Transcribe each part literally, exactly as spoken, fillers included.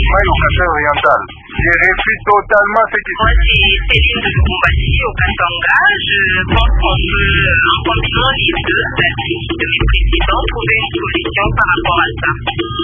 Mai au Kasai oriental. Je refuse totalement ce qui se Moi, c'est Céline de Lubumbashi au Katanga. Je pense qu'on peut, en continuant les deux articles de mes présidents, trouver une solution par rapport à ça.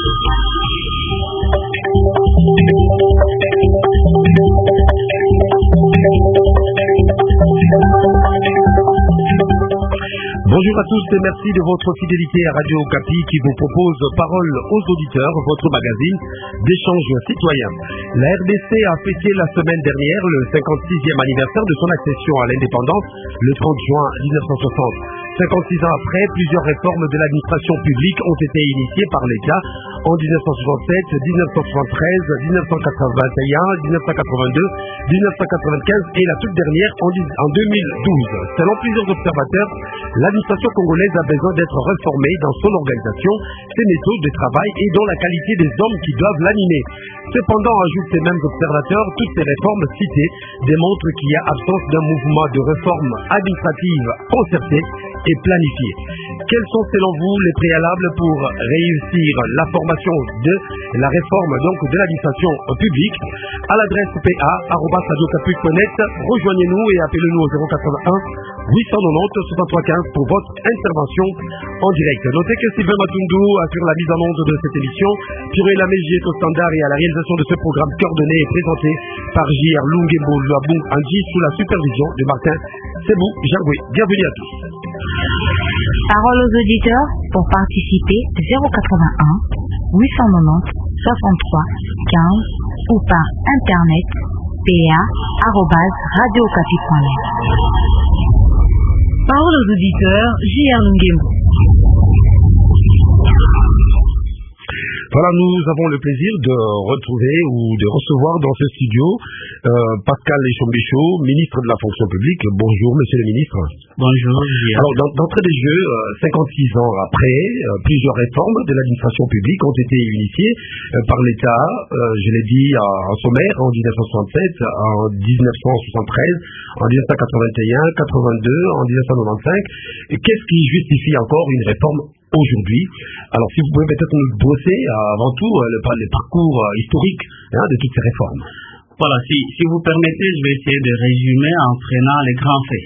Bonjour à tous et merci de votre fidélité à Radio Okapi qui vous propose Parole aux auditeurs, votre magazine d'échange citoyen. La R D C a fêté la semaine dernière le cinquante-sixième anniversaire de son accession à l'indépendance le trente juin mille neuf cent soixante. cinquante-six ans après, plusieurs réformes de l'administration publique ont été initiées par l'État en dix-neuf cent soixante-sept, dix-neuf cent soixante-treize, dix-neuf cent quatre-vingt-un, dix-neuf cent quatre-vingt-deux, dix-neuf cent quatre-vingt-quinze et la toute dernière en deux mille douze. Selon plusieurs observateurs, l'administration congolaise a besoin d'être réformée dans son organisation, ses méthodes de travail et dans la qualité des hommes qui doivent l'animer. Cependant, ajoutent ces mêmes observateurs, toutes ces réformes citées démontrent qu'il y a absence d'un mouvement de réforme administrative concerté et planifié. Quels sont selon vous les préalables pour réussir la formation de la réforme donc de l'administration publique? À l'adresse p a arobase radio okapi point net, rejoignez-nous et appelez-nous au zéro quatre-vingt-un huit cent quatre-vingt-dix soixante-trois quinze pour votre intervention en direct. Notez que Sylvain Matundu assure la mise en onde de cette émission. Purée Laméji est au standard et à la réalisation de ce programme coordonné et présenté par J R Lungembo Luabung Anji sous la supervision de Martin Sebou Jangwe. Bienvenue à tous. Parole aux auditeurs pour participer zéro quatre-vingt-un huit cent quatre-vingt-dix soixante-trois quinze ou par internet p a arobase radio okapi point net. Parole aux auditeurs J R Lungembo. Voilà, nous avons le plaisir de retrouver ou de recevoir dans ce studio euh, Pascal Echombecho, ministre de la fonction publique. Bonjour, monsieur le ministre. Bonjour. Alors, d'entrée de jeu, euh, cinquante-six ans après, euh, plusieurs réformes de l'administration publique ont été initiées euh, par l'État, euh, je l'ai dit en sommaire, en dix-neuf cent soixante-sept, en dix-neuf cent soixante-treize, en dix-neuf cent quatre-vingt-un, quatre-vingt-deux, en dix-neuf cent quatre-vingt-quinze. Et qu'est-ce qui justifie encore une réforme aujourd'hui? Alors, si vous pouvez peut-être nous brosser euh, avant tout euh, le, le parcours euh, historique hein, de toutes ces réformes. Voilà, si, si vous permettez, je vais essayer de résumer en prenant les grands faits.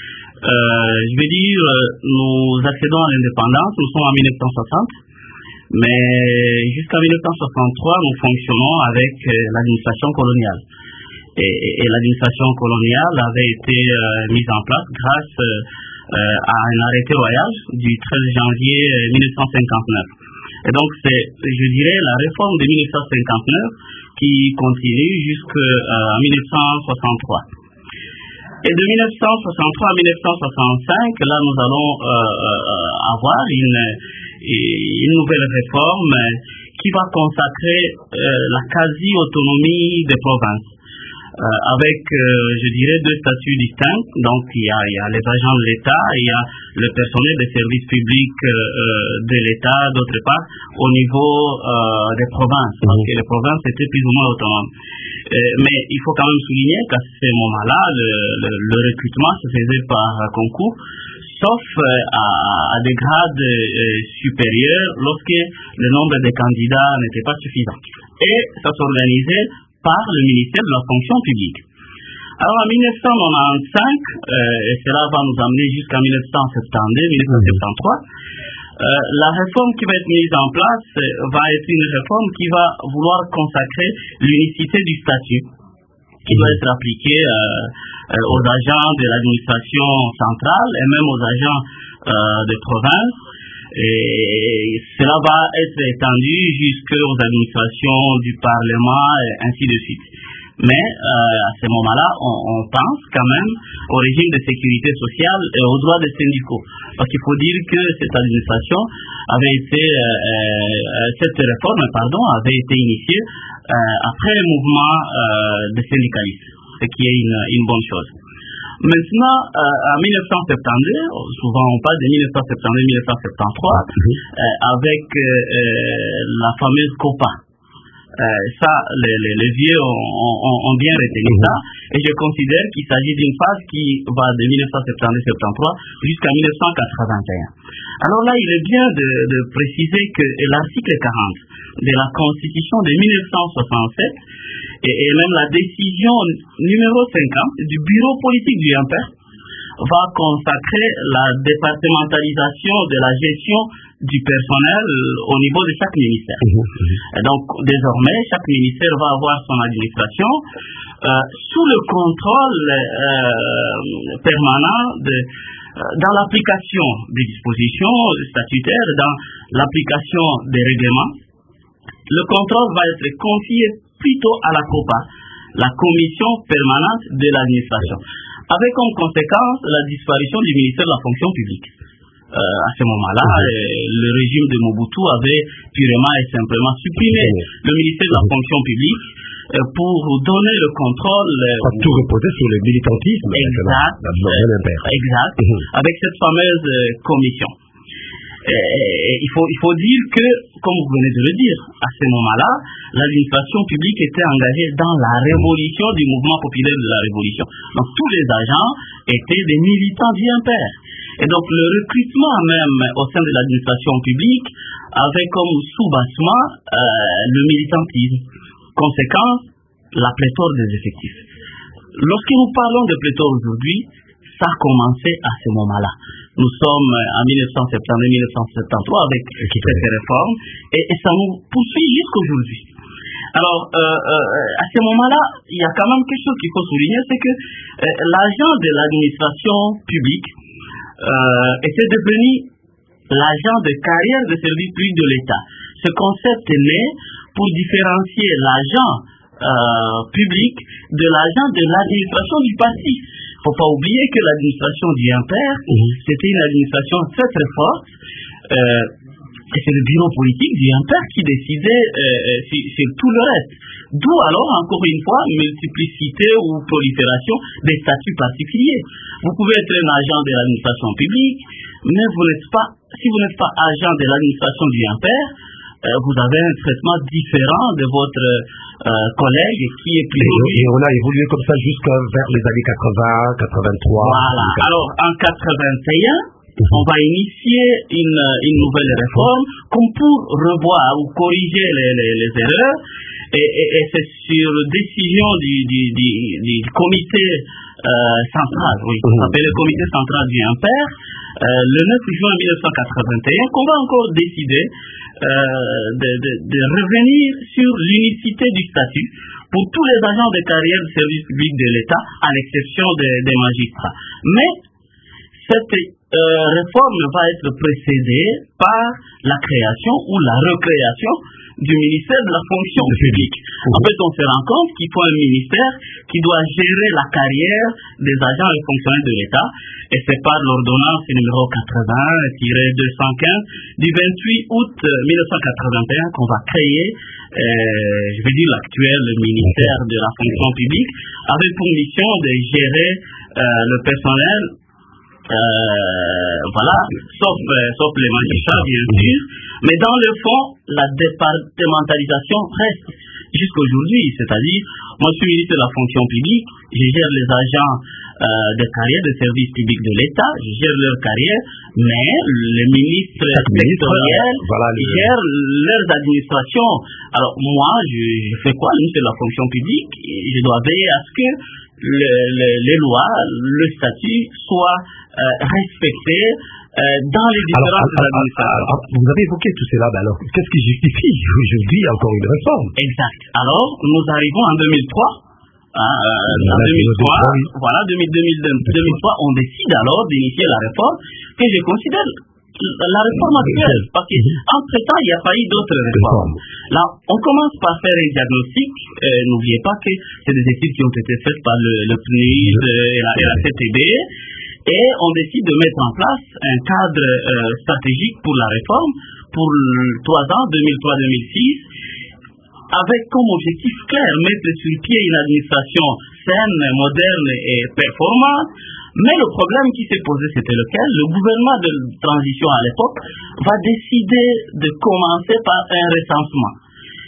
Euh, je vais dire, euh, nous accédons à l'indépendance, nous sommes en mille neuf cent soixante, mais jusqu'en mille neuf cent soixante-trois, nous fonctionnons avec euh, l'administration coloniale. Et, et, et l'administration coloniale avait été euh, mise en place grâce euh, euh, à un arrêté royal du treize janvier mille neuf cent cinquante-neuf. Et donc, c'est, je dirais, la réforme de mille neuf cent cinquante-neuf qui continue jusqu'en mille neuf cent soixante-trois. Et de mille neuf cent soixante-trois à mille neuf cent soixante-cinq, là, nous allons euh, euh, avoir une, une nouvelle réforme qui va consacrer euh, la quasi-autonomie des provinces. Euh, avec, euh, je dirais, deux statuts distincts. Donc, il y a, il y a les agents de l'État, il y a le personnel des services publics euh, de l'État, d'autre part, au niveau euh, des provinces, parce que les provinces étaient plus ou moins autonomes. Euh, mais il faut quand même souligner qu'à ce moment-là, le, le, le recrutement se faisait par concours, sauf euh, à, à des grades euh, supérieurs lorsque le nombre de candidats n'était pas suffisant. Et ça s'organisait par le ministère de la fonction publique. Alors en mille neuf cent quatre-vingt-quinze, euh, et cela va nous amener jusqu'à mille neuf cent soixante-deux mille neuf cent soixante-treize, euh, la réforme qui va être mise en place euh, va être une réforme qui va vouloir consacrer l'unicité du statut, qui doit être appliquée euh, euh, aux agents de l'administration centrale et même aux agents euh, de province. Et cela va être étendu jusqu'aux administrations du Parlement et ainsi de suite. Mais euh, à ce moment-là, on, on pense quand même au régime de sécurité sociale et aux droits des syndicaux. Parce qu'il faut dire que cette administration avait été, euh, euh, cette réforme, pardon, avait été initiée euh, après le mouvement euh, des syndicalistes, ce qui est une, une bonne chose. Maintenant, euh, en mille neuf cent soixante-douze, souvent on parle de mille neuf cent soixante-douze mille neuf cent soixante-treize, euh, avec euh, la fameuse COPA, Euh, ça, les, les, les vieux ont, ont, ont bien retenu ça, et je considère qu'il s'agit d'une phase qui va de mille neuf cent soixante-deux soixante-treize jusqu'à mille neuf cent quatre-vingt-un. Alors là, il est bien de, de préciser que l'article quarante de la Constitution de mille neuf cent soixante-sept et, et même la décision numéro cinquante du bureau politique du I M P E R va consacrer la départementalisation de la gestion du personnel au niveau de chaque ministère. Et donc, désormais, chaque ministère va avoir son administration euh, sous le contrôle euh, permanent de, euh, dans l'application des dispositions statutaires, dans l'application des règlements. Le contrôle va être confié plutôt à la COPA, la Commission permanente de l'administration, avec comme conséquence la disparition du ministère de la fonction publique. Euh, à ce moment-là, mmh. euh, le régime de Mobutu avait purement et simplement supprimé mmh. le ministère de la fonction publique euh, pour donner le contrôle. Euh, Ça tout reposait sur le militantisme. Exact. Euh, exact. Mmh. Avec cette fameuse euh, commission. Et, et, il, faut, il faut dire que, comme vous venez de le dire, à ce moment-là, l'administration publique était engagée dans la révolution du mouvement populaire de la révolution. Donc tous les agents étaient des militants du I M P E R. Et donc le recrutement même au sein de l'administration publique avait comme sous-bassement euh, le militantisme. Conséquence, la pléthore des effectifs. Lorsque nous parlons de pléthore aujourd'hui, ça a commencé à ce moment-là. Nous sommes en mille neuf cent soixante-deux mille neuf cent soixante-treize avec cette réforme et, et ça nous poursuit jusqu'aujourd'hui. Alors, euh, euh, à ce moment-là, il y a quand même quelque chose qu'il faut souligner, c'est que euh, l'agent de l'administration publique euh, était devenu l'agent de carrière de service public de l'État. Ce concept est né pour différencier l'agent euh, public de l'agent de l'administration du parti. Il ne faut pas oublier que l'administration du I M P E R, mmh. c'était une administration très très forte. Euh, et c'est le bureau politique du I M P E R qui décidait euh, sur, sur tout le reste. D'où alors, encore une fois, multiplicité ou prolifération des statuts particuliers. Vous pouvez être un agent de l'administration publique, mais vous n'êtes pas, si vous n'êtes pas agent de l'administration du I M P E R, euh, vous avez un traitement différent de votre euh, collègue qui est plus... Et, et on a évolué comme ça jusqu'à vers les années quatre-vingts, quatre-vingt-trois. Voilà. Alors, en quatre-vingt-un, on va initier une, une nouvelle réforme comme pour revoir ou corriger les, les, les erreurs. Et, et, et c'est sur décision du, du, du, du comité euh, central, oui, ça s'appelle le comité central du I M P E R, euh, le neuf juin mille neuf cent quatre-vingt-un, qu'on va encore décider euh, de, de, de revenir sur l'unicité du statut pour tous les agents de carrière de service public de l'État, à l'exception des, des magistrats. Mais cette euh, réforme va être précédée par la création ou la recréation du ministère de la fonction publique. En fait, on se rend compte qu'il faut un ministère qui doit gérer la carrière des agents et fonctionnaires de l'État, et c'est par l'ordonnance numéro quatre-vingts deux cent quinze du vingt-huit août mille neuf cent quatre-vingt-un qu'on va créer, euh, je vais dire l'actuel ministère de la fonction publique, avec pour mission de gérer euh, le personnel. Euh, voilà, sauf, euh, sauf les magistrats bien sûr, mais dans le fond, la départementalisation reste jusqu'aujourd'hui, c'est-à-dire, moi je suis ministre de la fonction publique, je gère les agents euh, de carrière de service public de l'État, je gère leur carrière, mais le ministre sectoriel voilà, le... gère leurs administrations. Alors moi, je, je fais quoi, le ministre de la fonction publique? Je dois veiller à ce que le, le, les lois, le statut soient euh, respectés euh, dans les différentes administrations. Vous avez évoqué tout cela, ben alors qu'est-ce qui justifie aujourd'hui encore une réforme? Exact. Alors, nous arrivons en deux mille trois. Hein, euh, en deux mille trois, voilà, deux mille, deux mille deux, deux mille trois, on décide alors d'initier la réforme que je considère la réforme actuelle, parce qu'entre-temps, il y a pas eu d'autres réformes. Là, on commence par faire un diagnostic. Euh, n'oubliez pas que c'est des études qui ont été faites par le, le P N U D et la, et la C T B, et on décide de mettre en place un cadre euh, stratégique pour la réforme pour trois ans, deux mille trois deux mille six, avec comme objectif clair mettre sur pied une administration saine, moderne et performante. Mais le problème qui s'est posé, c'était lequel? Le gouvernement de transition à l'époque va décider de commencer par un recensement.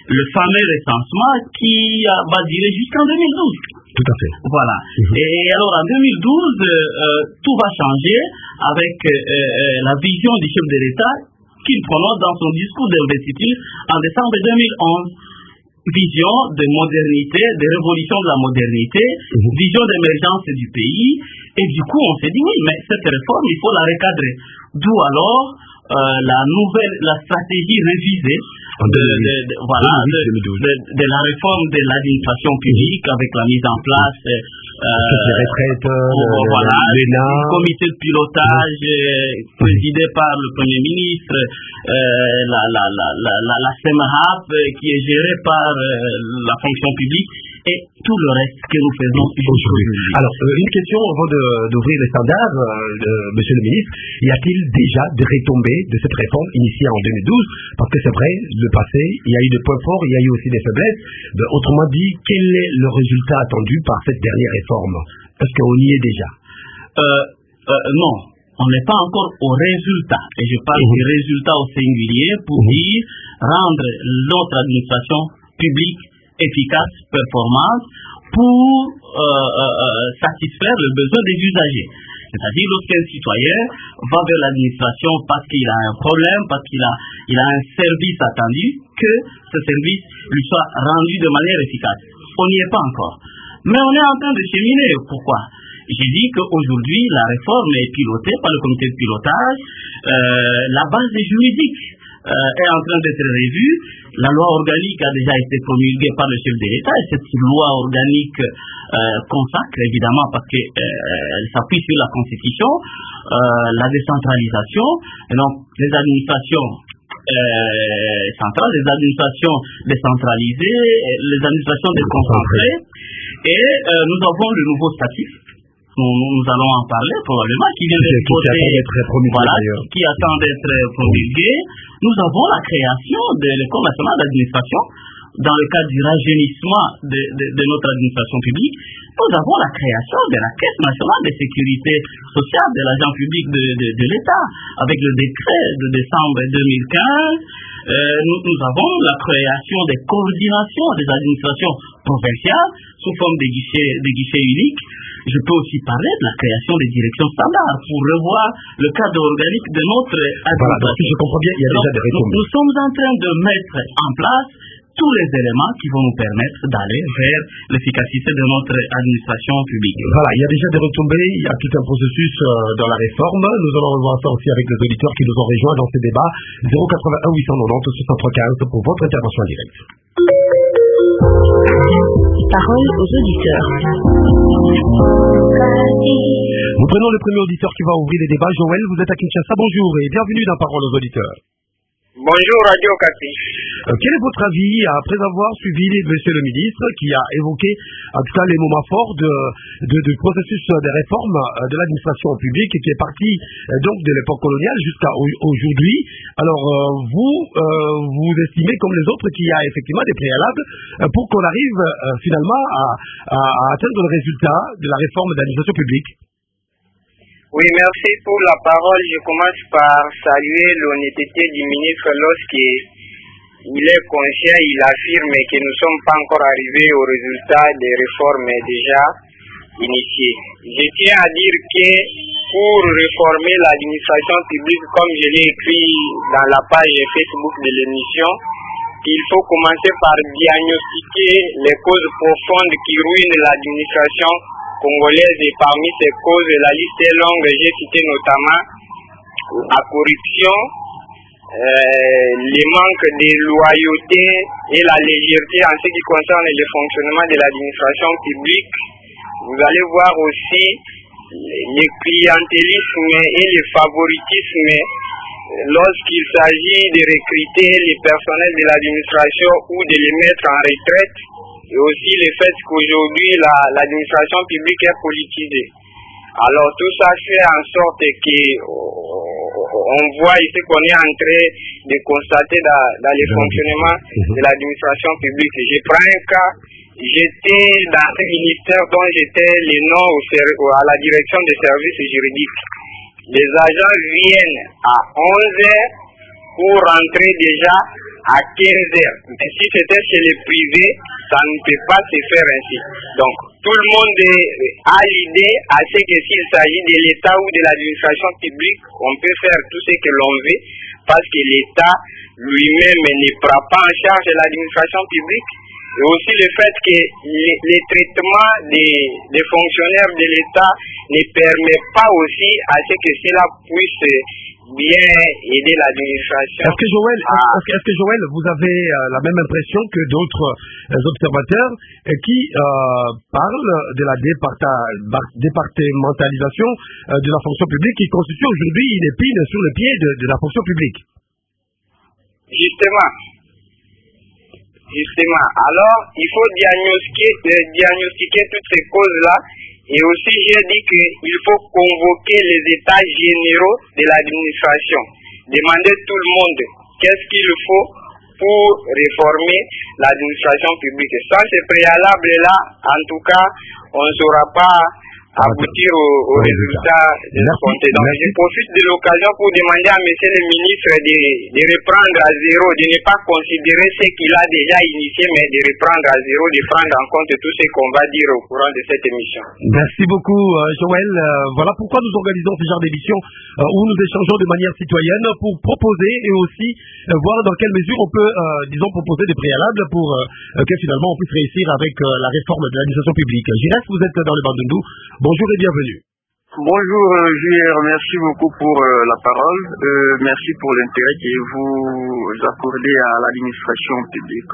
le fameux recensement qui va durer jusqu'en deux mille douze. Tout à fait. Voilà. Mm-hmm. Et alors en deux mille douze, euh, tout va changer avec euh, euh, la vision du chef de l'État qu'il prononce dans son discours d'investiture en décembre deux mille onze. Vision de modernité, de révolution de la modernité, mm-hmm. vision d'émergence du pays. Et du coup, on s'est dit, oui, mais cette réforme, il faut la recadrer. D'où alors euh, la nouvelle, la stratégie révisée de, de, de, voilà, de, de, de la réforme de l'administration publique avec la mise en place euh, les retraites, euh, voilà, l'E N A, un comité de pilotage euh, présidé par le Premier ministre, euh, la, la, la, la, la, la C E M R A P euh, qui est gérée par euh, la fonction publique et tout le reste que nous faisons aujourd'hui. Alors, euh, une question avant d'ouvrir les standards, euh, de, Monsieur le ministre, y a-t-il déjà des retombées de cette réforme initiée en deux mille douze? Parce que c'est vrai, le passé, il y a eu des points forts, il y a eu aussi des faiblesses. De, autrement dit, quel est le résultat attendu par cette dernière réforme? Est-ce qu'on y est déjà? euh, euh, Non, on n'est pas encore au résultat. Et je parle mmh. du résultat au singulier pour mmh. dire rendre notre administration publique efficace, performante, pour euh, euh, satisfaire le besoin des usagers. C'est-à-dire lorsqu'un citoyen va vers l'administration parce qu'il a un problème, parce qu'il a, il a un service attendu, que ce service lui soit rendu de manière efficace. On n'y est pas encore. Mais on est en train de cheminer. Pourquoi? J'ai dit qu'aujourd'hui, la réforme est pilotée par le comité de pilotage. Euh, la base juridique euh, est en train d'être revue. La loi organique a déjà été promulguée par le chef de l'État et cette loi organique euh, consacre évidemment parce qu'elle euh, s'appuie sur la Constitution, euh, la décentralisation, et donc les administrations euh, centrales, les administrations décentralisées, les administrations déconcentrées et euh, nous avons le nouveau statut. Nous, nous allons en parler probablement, qui vient d'être posé, voilà, qui attend d'être promulgué. Nous avons la création de l'École nationale d'administration dans le cadre du rajeunissement de, de, de notre administration publique. Nous avons la création de la Caisse nationale de sécurité sociale de l'agent public de, de, de l'État avec le décret de décembre deux mille quinze. Euh, nous, nous avons la création des coordinations des administrations provinciales sous forme de guichets, de guichets uniques. Je peux aussi parler de la création des directions standards pour revoir le cadre organique de notre administration. Voilà, donc si je comprends bien, il y a déjà des réformes. Nous, nous sommes en train de mettre en place tous les éléments qui vont nous permettre d'aller vers l'efficacité de notre administration publique. Voilà, il y a déjà des retombées, il y a tout un processus euh, dans la réforme. Nous allons revoir ça aussi avec les auditeurs qui nous ont rejoints dans ces débats. zéro quatre-vingt-un huit cent quatre-vingt-dix soixante-trois quinze pour votre intervention en direct. Parole aux auditeurs. Nous prenons le premier auditeur qui va ouvrir les débats. Joël, vous êtes à Kinshasa. Bonjour et bienvenue dans Parole aux auditeurs. Bonjour Radio Capi. Euh, quel est votre avis après avoir suivi Monsieur le ministre qui a évoqué en tout cas les moments forts de, de, du processus de réforme de l'administration publique qui est parti euh, donc de l'époque coloniale jusqu'à aujourd'hui. Alors euh, vous euh, vous estimez comme les autres qu'il y a effectivement des préalables euh, pour qu'on arrive euh, finalement à, à, à atteindre le résultat de la réforme de l'administration publique? Oui, merci pour la parole. Je commence par saluer l'honnêteté du ministre lorsqu'il est conscient, il affirme que nous ne sommes pas encore arrivés au résultat des réformes déjà initiées. Je tiens à dire que pour réformer l'administration publique, comme je l'ai écrit dans la page Facebook de l'émission, il faut commencer par diagnostiquer les causes profondes qui ruinent l'administration congolaise et parmi ces causes, la liste est longue, j'ai cité notamment la corruption, euh, les manques de loyauté et la légèreté en ce qui concerne le fonctionnement de l'administration publique. Vous allez voir aussi le clientélisme et le favoritisme lorsqu'il s'agit de recruter les personnels de l'administration ou de les mettre en retraite. Et aussi le fait qu'aujourd'hui la, l'administration publique est politisée. Alors tout ça fait en sorte que on voit ici qu'on est en train de constater dans, dans le fonctionnement de l'administration publique. Je prends un cas, j'étais dans un ministère dont j'étais le nom au, à la direction des services juridiques. Les agents viennent à onze heures pour rentrer déjà à quinze heures. Mais si c'était chez les privés, ça ne peut pas se faire ainsi. Donc, tout le monde a l'idée à ce que s'il s'agit de l'État ou de l'administration publique, on peut faire tout ce que l'on veut parce que l'État lui-même ne prend pas en charge l'administration publique. Et aussi le fait que les, les traitements des, des fonctionnaires de l'État ne permet pas aussi à ce que cela puisse bien aider l'administration. Est-ce que Joël, ah. est-ce que, est-ce que Joël, vous avez euh, la même impression que d'autres euh, observateurs euh, qui euh, parlent de la départa, départementalisation euh, de la fonction publique qui constitue aujourd'hui une épine sur le pied de, de la fonction publique? Justement. Justement. Alors, il faut diagnostiquer, euh, diagnostiquer toutes ces causes-là. Et aussi, j'ai dit qu'il faut convoquer les états généraux de l'administration. Demander tout le monde qu'est-ce qu'il faut pour réformer l'administration publique. Sans ce préalable-là, en tout cas, on ne saura pas aboutir au, au résultat escompté. Donc, je profite de l'occasion pour demander à monsieur le ministre de, de reprendre à zéro, de ne pas considérer ce qu'il a déjà initié, mais de reprendre à zéro, de prendre en compte tout ce qu'on va dire au courant de cette émission. Merci beaucoup, Joël. Euh, voilà pourquoi nous organisons ce genre d'émission euh, où nous échangeons de manière citoyenne pour proposer et aussi euh, voir dans quelle mesure on peut, euh, disons, proposer des préalables pour euh, que finalement on puisse réussir avec euh, la réforme de l'administration publique. Giresse, vous êtes dans le Bandundu. Bonjour et bienvenue. Bonjour euh, J R, merci beaucoup pour euh, la parole. Euh, merci pour l'intérêt que vous accordez à l'administration publique.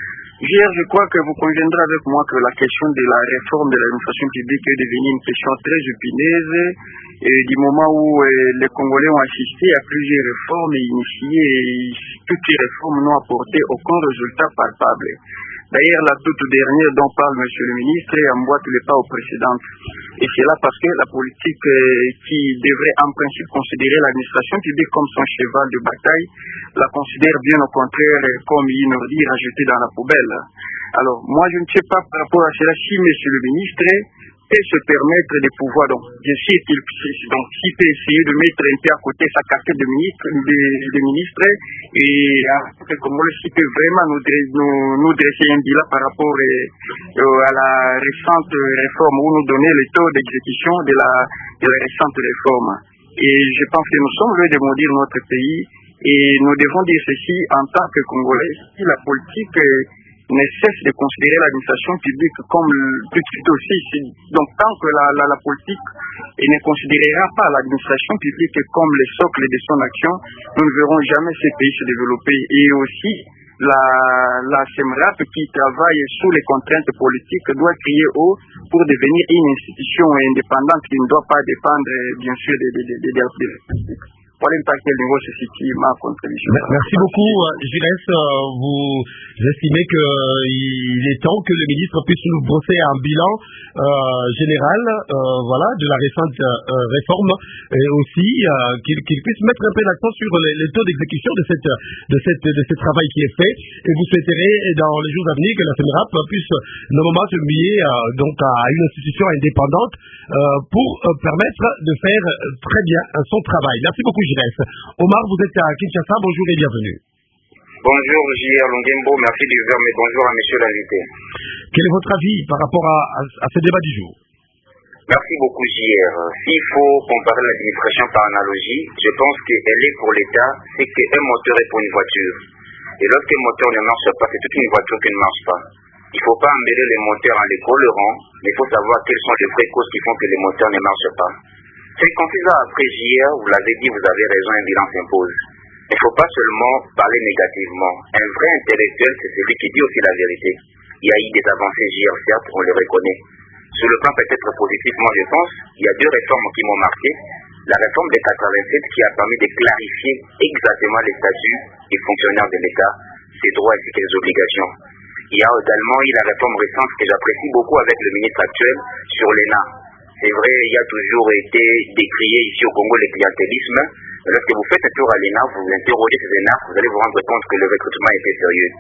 J R, je crois que vous conviendrez avec moi que la question de la réforme de l'administration publique est devenue une question très épineuse et du moment où euh, les Congolais ont assisté à plusieurs réformes initiées et toutes ces réformes n'ont apporté aucun résultat palpable. D'ailleurs, la toute dernière dont parle Monsieur le ministre emboîte les pas aux précédentes. Et c'est là parce que la politique euh, qui devrait en principe considérer l'administration publique comme son cheval de bataille, la considère bien au contraire comme une ordure à jeter dans la poubelle. Alors, moi je ne sais pas par rapport à cela si Monsieur le ministre peut se permettre de pouvoir, donc, bien sûr qu'il donc, s'il peut essayer de mettre un peu à côté sa casquette de ministre, de, de ministre et euh, comme s'il peut vraiment nous, nous, nous dresser un bilan par rapport euh, à la récente réforme où nous donner le taux d'exécution de la, de la récente réforme. Et je pense que nous sommes là de maudire notre pays et nous devons dire ceci en tant que Congolais, si la politique ne cesse de considérer l'administration publique comme tout de suite aussi. Donc tant que la, la, la politique ne considérera pas l'administration publique comme le socle de son action, nous ne verrons jamais ce pays se développer. Et aussi, la, la SEMRAP qui travaille sous les contraintes politiques doit crier haut pour devenir une institution indépendante qui ne doit pas dépendre bien sûr des de, de, de, de, de, de, de. Pour à quel niveau se situe ma contribution. Merci beaucoup, Giresse. Vous estimez qu'il est temps que le ministre puisse nous brosser un bilan euh, général euh, voilà, de la récente euh, réforme et aussi euh, qu'il qu'il puisse mettre un peu l'accent sur les, les taux d'exécution de, cette, de, cette, de ce travail qui est fait. Et vous souhaiterez, dans les jours à venir, que la SEMRAP puisse normalement se lier euh, donc à une institution indépendante euh, pour euh, permettre de faire très bien son travail. Merci beaucoup, Giresse. Omar, vous êtes à Kinshasa, bonjour et bienvenue. Bonjour J R Longembo, merci du verre, mais bonjour à monsieur l'invité. Quel est votre avis par rapport à, à, à ce débat du jour? Merci beaucoup J R. S'il faut comparer l'administration par analogie, je pense qu'elle est pour l'État, c'est qu'un moteur est pour une voiture. Et lorsqu'un moteur ne marche pas, c'est toute une voiture qui ne marche pas. Il ne faut pas emmêler les moteurs en les colorant, mais il faut savoir quelles sont les vraies causes qui font que les moteurs ne marchent pas. C'est confusant après J R, vous l'avez dit, vous avez raison, un bilan s'impose. Il ne faut pas seulement parler négativement. Un vrai intellectuel, c'est celui qui dit aussi la vérité. Il y a eu des avancées J R, certes, on les reconnaît. Sur le plan peut-être positif, moi je pense, il y a deux réformes qui m'ont marqué. La réforme des quatre-vingt-sept qui a permis de clarifier exactement les statuts des fonctionnaires de l'État, ses droits et ses obligations. Il y a également eu la réforme récente que j'apprécie beaucoup avec le ministre actuel sur l'E N A. C'est vrai, il y a toujours été décrié ici au Congo le clientélisme. Lorsque vous faites un tour à l'E N A, vous vous interrogez ces E N A, vous allez vous rendre compte que le recrutement était sérieux.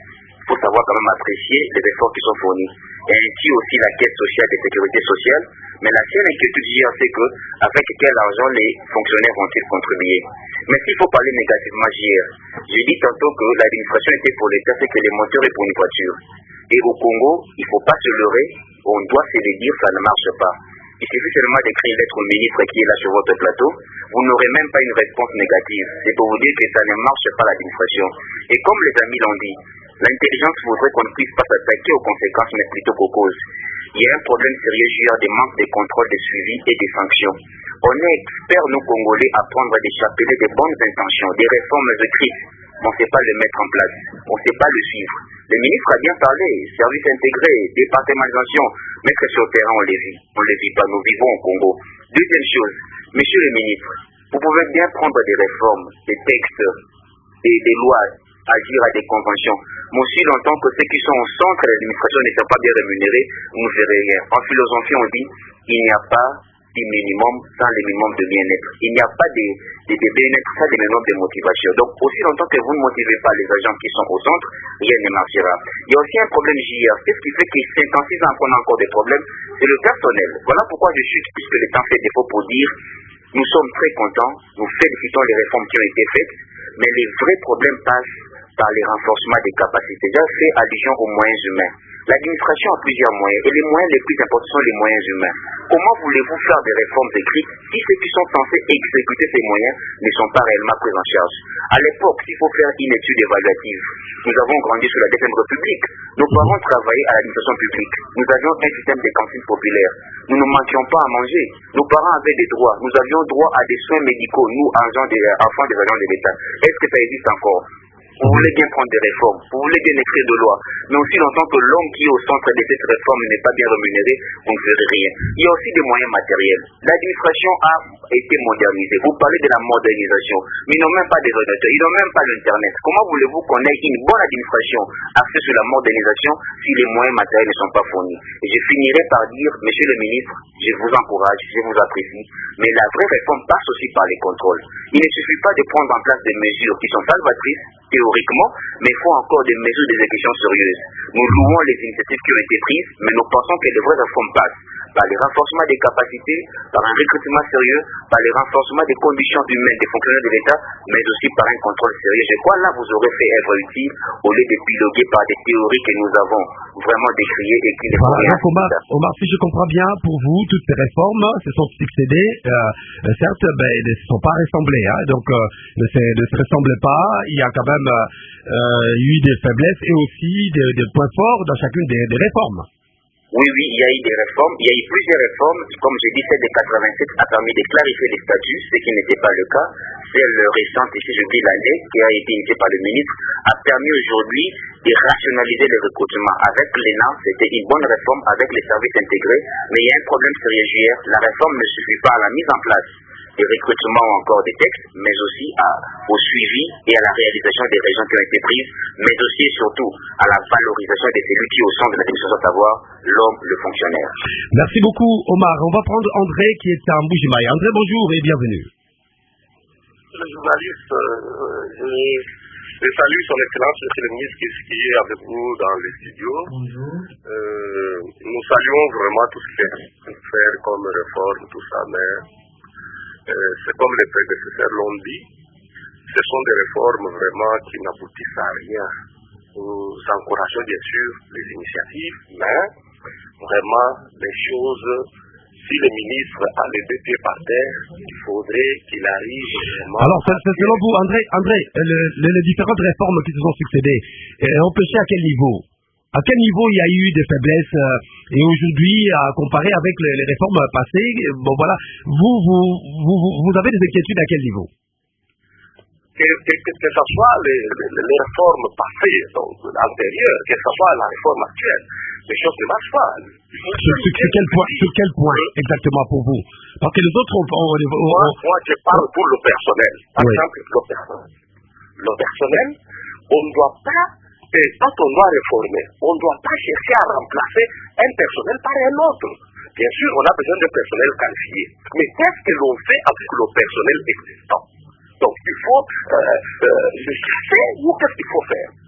il faut savoir quand même apprécier les efforts qui sont fournis. Et ainsi aussi la caisse sociale et sécurité sociale. Mais la seule inquiétude J R, c'est que avec quel argent les fonctionnaires vont-ils contribuer. Mais s'il faut parler négativement J R, j'ai dit tantôt que l'administration était pour l'État, c'est que les moteurs est pour une voiture. Et au Congo, il ne faut pas se leurrer, on doit se le dire, ça ne marche pas. Il suffit seulement d'écrire une lettre au ministre qui est là sur votre plateau, vous n'aurez même pas une réponse négative. C'est pour vous dire que ça ne marche pas l'administration. Et comme les amis l'ont dit, l'intelligence voudrait qu'on ne puisse pas s'attaquer aux conséquences, mais plutôt qu'aux causes. Il y a un problème sérieux J R, des manques de contrôle, de suivi et des sanctions. On est experts, nous Congolais, à prendre des chapelets de bonnes intentions, des réformes écrites, mais on ne sait pas le mettre en place, on ne sait pas le suivre. Le ministre a bien parlé, service intégré, départementalisation, mais que sur le terrain on les vit, on ne les vit pas, nous vivons au Congo. Deuxième chose, monsieur le ministre, vous pouvez bien prendre des réformes, des textes et des lois, agir à des conventions. Mais aussi longtemps que ceux qui sont au centre de l'administration ne sont pas bien rémunérés, vous ne verrez rien. En philosophie, on dit il n'y a pas de minimum sans le minimum de bien-être. Il n'y a pas de, de, de bien-être sans le minimum de motivation. Donc, aussi longtemps que vous ne motivez pas les agents qui sont au centre, rien ne marchera. Il y a aussi un problème J R. Qu'est-ce qui fait qu'il s'intensifie encore, encore des problèmes? C'est le personnel. Voilà pourquoi je suis, puisque le temps fait défaut pour dire nous sommes très contents, nous félicitons les réformes qui ont été faites, mais les vrais problèmes passent par les renforcements des capacités. J'ai fait allusion aux moyens humains. L'administration a plusieurs moyens, et les moyens les plus importants sont les moyens humains. Comment voulez-vous faire des réformes écrites si ceux qui sont censés exécuter ces moyens ne sont pas réellement pris en charge? À l'époque, s'il faut faire une étude évaluative, nous avons grandi sous la deuxième République. Nos parents travaillaient à l'administration publique. Nous avions un système de cantine populaire. Nous ne manquions pas à manger. Nos parents avaient des droits. Nous avions droit à des soins médicaux, nous, agents des, enfants des agents de l'État. Est-ce que ça existe encore? Vous voulez bien prendre des réformes, vous voulez bien écrire de lois, mais aussi longtemps que l'homme qui est au centre de cette réforme n'est pas bien rémunéré, vous ne ferez rien. Il y a aussi des moyens matériels. L'administration a été modernisée. Vous parlez de la modernisation, mais ils n'ont même pas des ordinateurs, ils n'ont même pas l'Internet. Comment voulez-vous qu'on ait une bonne administration axée sur la modernisation si les moyens matériels ne sont pas fournis? Et je finirai par dire, monsieur le ministre, je vous encourage, je vous apprécie, mais la vraie réforme passe aussi par les contrôles. Il ne suffit pas de prendre en place des mesures qui sont salvatrices, théoriquement, mais il faut encore des mesures d'exécution sérieuses. Nous louons les initiatives qui ont été prises, mais nous pensons que les vraies réformes passent par les renforcements des capacités, par un recrutement sérieux, par les renforcements des conditions humaines des fonctionnaires de l'État, mais aussi par un contrôle sérieux. Je crois là vous aurez fait œuvre utile au lieu de piloguer par des théories que nous avons vraiment décriées et qui ne font rien. Omar, Omar, si je comprends bien, pour vous, toutes ces réformes se sont succédées, euh, certes, ben, elles ne sont pas ressemblées, hein, donc euh, ne, se, ne se ressemblent pas. Il y a quand même euh, eu des faiblesses et aussi des, des points forts dans chacune des, des réformes. Oui, oui, il y a eu des réformes, il y a eu plusieurs réformes, comme j'ai dit, celle de quatre-vingt-sept a permis de clarifier les statuts, ce qui n'était pas le cas. Celle récente, ici je dis l'année, qui a été initiée par le ministre, a permis aujourd'hui de rationaliser les recrutements. Avec l'E N A, c'était une bonne réforme avec les services intégrés, mais il y a un problème sérieux J R, la réforme ne suffit pas à la mise en place des recrutements ou encore des textes, mais aussi à, au suivi et à la réalisation des régions qui ont été prises, mais aussi et surtout à la valorisation de celui qui est au centre de l'administration, à savoir l'homme, le fonctionnaire. Merci beaucoup Omar. On va prendre André qui est à Mbujimaï. André, bonjour et bienvenue. Le journaliste, euh, je, je salue son excellence, monsieur le ministre, qui est avec vous dans le studio. Bonjour. Euh, nous saluons vraiment tout ce qu'il est à faire comme réforme, tout ça, mais Euh, c'est comme les prédécesseurs l'ont dit, ce sont des réformes vraiment qui n'aboutissent à rien. Nous encourageons bien sûr les initiatives, mais vraiment les choses, si le ministre a les deux pieds par terre, il faudrait qu'il arrive vraiment... Alors, c'est, c'est selon vous, André, André le, le, les différentes réformes qui se sont succédées, euh, empêchées à quel niveau? À quel niveau il y a eu des faiblesses euh, et aujourd'hui, à comparer avec les, les réformes passées, bon voilà, vous, vous, vous, vous avez des inquiétudes à quel niveau? Que, que, que, que ce soit les, les, les réformes passées, donc antérieures, que ce soit la réforme actuelle, les choses ne marchent pas. Sur, sur, sur, quel point, sur quel point exactement pour vous? Parce que les autres ont... ont, ont, ont moi, moi, je parle pour le personnel. Par oui. exemple, le personnel. Le personnel, on ne doit pas... Et quand on doit réformer, on ne doit pas chercher à remplacer un personnel par un autre. Bien sûr, on a besoin de personnel qualifié. Mais qu'est-ce que l'on fait avec le personnel existant? Donc, il faut euh, euh, le chasser ou qu'est-ce qu'il faut faire?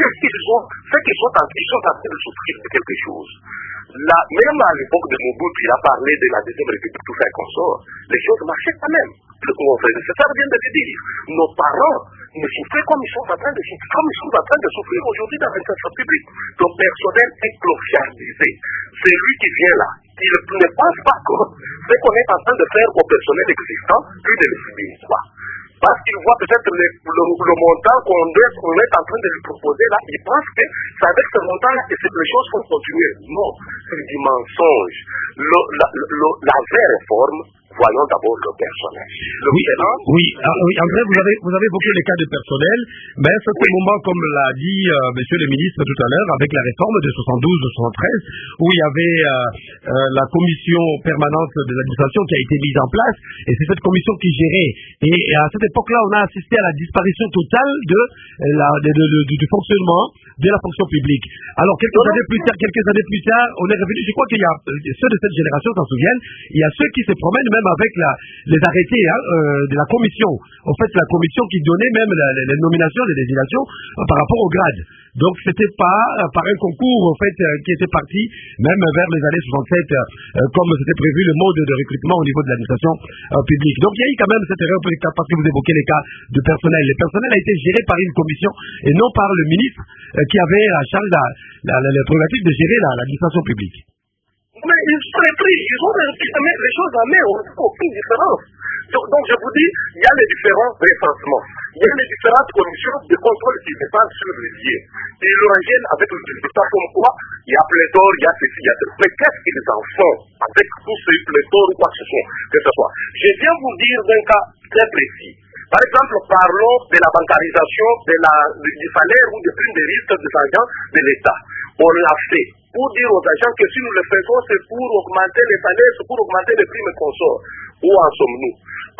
qu'est-ce qu'ils sont, c'est qu'ils sont en, ils sont en train de souffrir de quelque chose. Là, même à l'époque de Mobutu, il a parlé de la deuxième république, tout ça et consort, les choses marchaient quand même. Mon frère, c'est ça vient de le dire. Nos parents ne souffraient comme ils sont en train de souffrir, comme ils sont en train de souffrir aujourd'hui dans l'administration publique. Le personnel est clochardisé. C'est lui qui vient là. Il ne pense pas que ce qu'on est en train de faire au personnel existant, lui ne le subit pas. Parce qu'il voit peut-être le, le, le montant qu'on est, qu'on est en train de lui proposer là, il pense que c'est avec ce montant-là que les choses vont continuer. Non, c'est du mensonge. Le, la, le, la vraie réforme, voyons d'abord le personnel. Le oui, président, oui, ah, oui, André, vous avez, vous avez évoqué les cas de personnel, mais c'est oui. un moment, comme l'a dit euh, monsieur le ministre tout à l'heure, avec la réforme de soixante-douze soixante-treize, où il y avait euh, euh, la commission permanente de l'administration qui a été mise en place, et c'est cette commission qui gérait. Et, et à cette époque-là, on a assisté à la disparition totale de la, de, de, de, de, du fonctionnement de la fonction publique. Alors, quelques années plus tard, quelques années plus tard, on est revenu, je crois qu'il y a ceux de cette génération s'en souviennent, il y a ceux qui se promènent même avec la, les arrêtés hein, euh, de la commission. En fait, la commission qui donnait même la, les, les nominations, les désignations euh, par rapport au grade. Donc, c'était pas euh, par un concours en fait euh, qui était parti même vers les années soixante-sept, euh, comme c'était prévu le mode de recrutement au niveau de l'administration euh, publique. Donc, il y a eu quand même cette erreur parce que vous évoquez les cas de personnel. Le personnel a été géré par une commission et non par le ministre euh, qui avait à charge la, la, la, la prérogative de gérer l'administration publique. Mais ils sont pris, ils ont les choses en main, on n'a aucune différence. Donc, donc, je vous dis, il y a les différents recensements. Il y a les différentes commissions de contrôle qui se passent sur les liens. Ils le reviennent avec le résultat comme quoi il y a pléthore, il y a ceci, il y a ceci. Mais qu'est-ce qu'ils en font avec tous ces pléthores ou quoi que ce soit, que ce soit. Je viens vous dire d'un cas très précis. Par exemple, parlons de la bancarisation de la, du salaire ou des primes de risque des agents de l'État. On l'a fait pour dire aux agents que si nous le faisons, c'est pour augmenter les salaires, c'est pour augmenter les primes consorts. Où en sommes-nous?